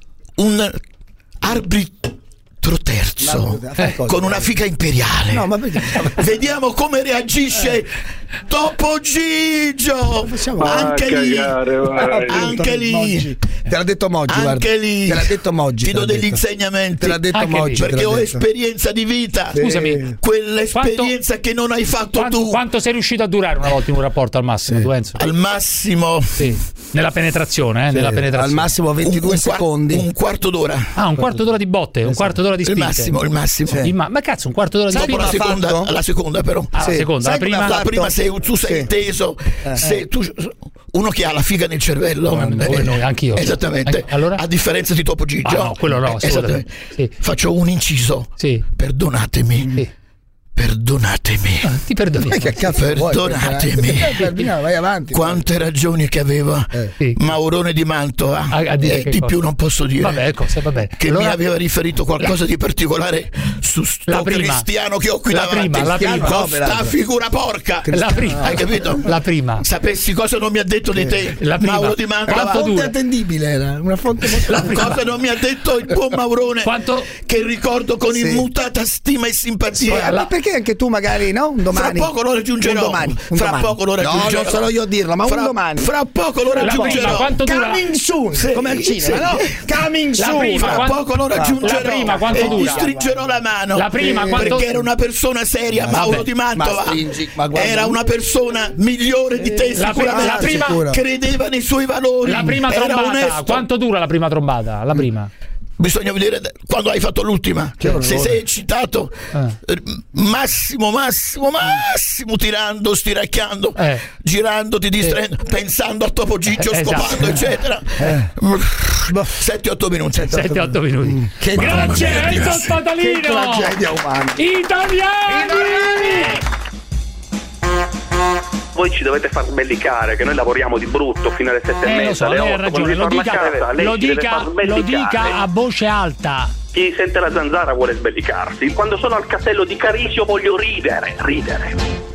un arbitro terzo, Ma- fai cosa? con una figa imperiale. No, ma perché? Vediamo come reagisce Topo Gigio. Facciamo- Anche Va a lì, cagare, vai. anche lì, Te l'ha detto Moggi, anche guarda. lì te l'ha detto Moggi, ti do l'ha degli detto. insegnamenti, te l'ha detto anche Moggi, perché ho detto. esperienza di vita. Scusami, quell'esperienza quanto, che non hai fatto quanto, tu. Quanto sei riuscito a durare una volta in un rapporto al massimo, tu, Enzo? Al massimo, sì. Nella penetrazione, eh? Nella penetrazione. Al massimo ventidue un, un secondi. Un quarto d'ora. Ah, un quarto d'ora di botte, un quarto d'ora di spinte. Il massimo, il massimo. Sì. Ma, ma cazzo, un quarto d'ora di spinte. Dopo la seconda, la seconda però. Ah, sì. La seconda, la prima. La prima sei, tu sei sì. teso, eh. sei, tu, uno che ha la figa nel cervello. Come, come noi, anch'io. Esattamente. Anche, allora? A differenza di Topo Gigio. Ah, no, quello no, esattamente. Sì. Faccio un inciso. Sì. Perdonatemi. Sì. Perdonatemi. Ah, ti perdono. Che cazzo Perdonatemi. Vuoi, vai avanti. Quante ragioni che aveva eh. Maurone di Mantova. A, a dire eh, di cosa? più non posso dire. Vabbè, cosa, vabbè. Che allora, mi aveva riferito qualcosa la, di particolare su sto cristiano che ho qui la davanti. Prima, la prima. Con sta figura porca. La prima. Hai capito? La prima. Sapessi cosa non mi ha detto di te, la prima. Mauro di Mantova. Una fonte attendibile era. Una fonte molto la cosa non mi ha detto il buon Maurone. Quanto? Che ricordo con sì. immutata stima e simpatia. Sì, ma perché anche tu magari no? Un domani. Fra poco lo raggiungerò. Un domani. Un fra domani. poco lo raggiungerò. No, non sarò io a dirlo, ma fra, un domani. Fra poco lo raggiungerò. La quanto dura? Coming soon, sì, come al cinema, sì. no? Coming soon. Prima, fra poco lo raggiungerò. La prima, quanto e dura? gli stringerò la mano. La prima, eh, quanto... perché era una persona seria, Mauro Vabbè, di Mantova. Ma stringi, ma era una persona migliore di te, la sicuramente. La prima, credeva nei suoi valori. La prima trombata, quanto dura la prima trombata? La prima. Bisogna vedere quando hai fatto l'ultima. Se sei eccitato, eh. massimo, massimo, massimo, tirando, stiracchiando, eh. girandoti, distraendo, eh. pensando a Topo Gigio, eh, scopando, esatto. eccetera. sette otto minuti. sette otto minuti. Mm. Che grazie Enzo Spadalino. Che tragedia umana. Italiani! Voi ci dovete far sbellicare, che noi lavoriamo di brutto fino alle sette eh, e mezza, so, alle lei otto, ha ragione, lo dica, casa, lei lo, dica, lo dica a voce alta. Chi sente la zanzara vuole sbellicarsi. Quando sono al castello di Carisio voglio ridere, ridere.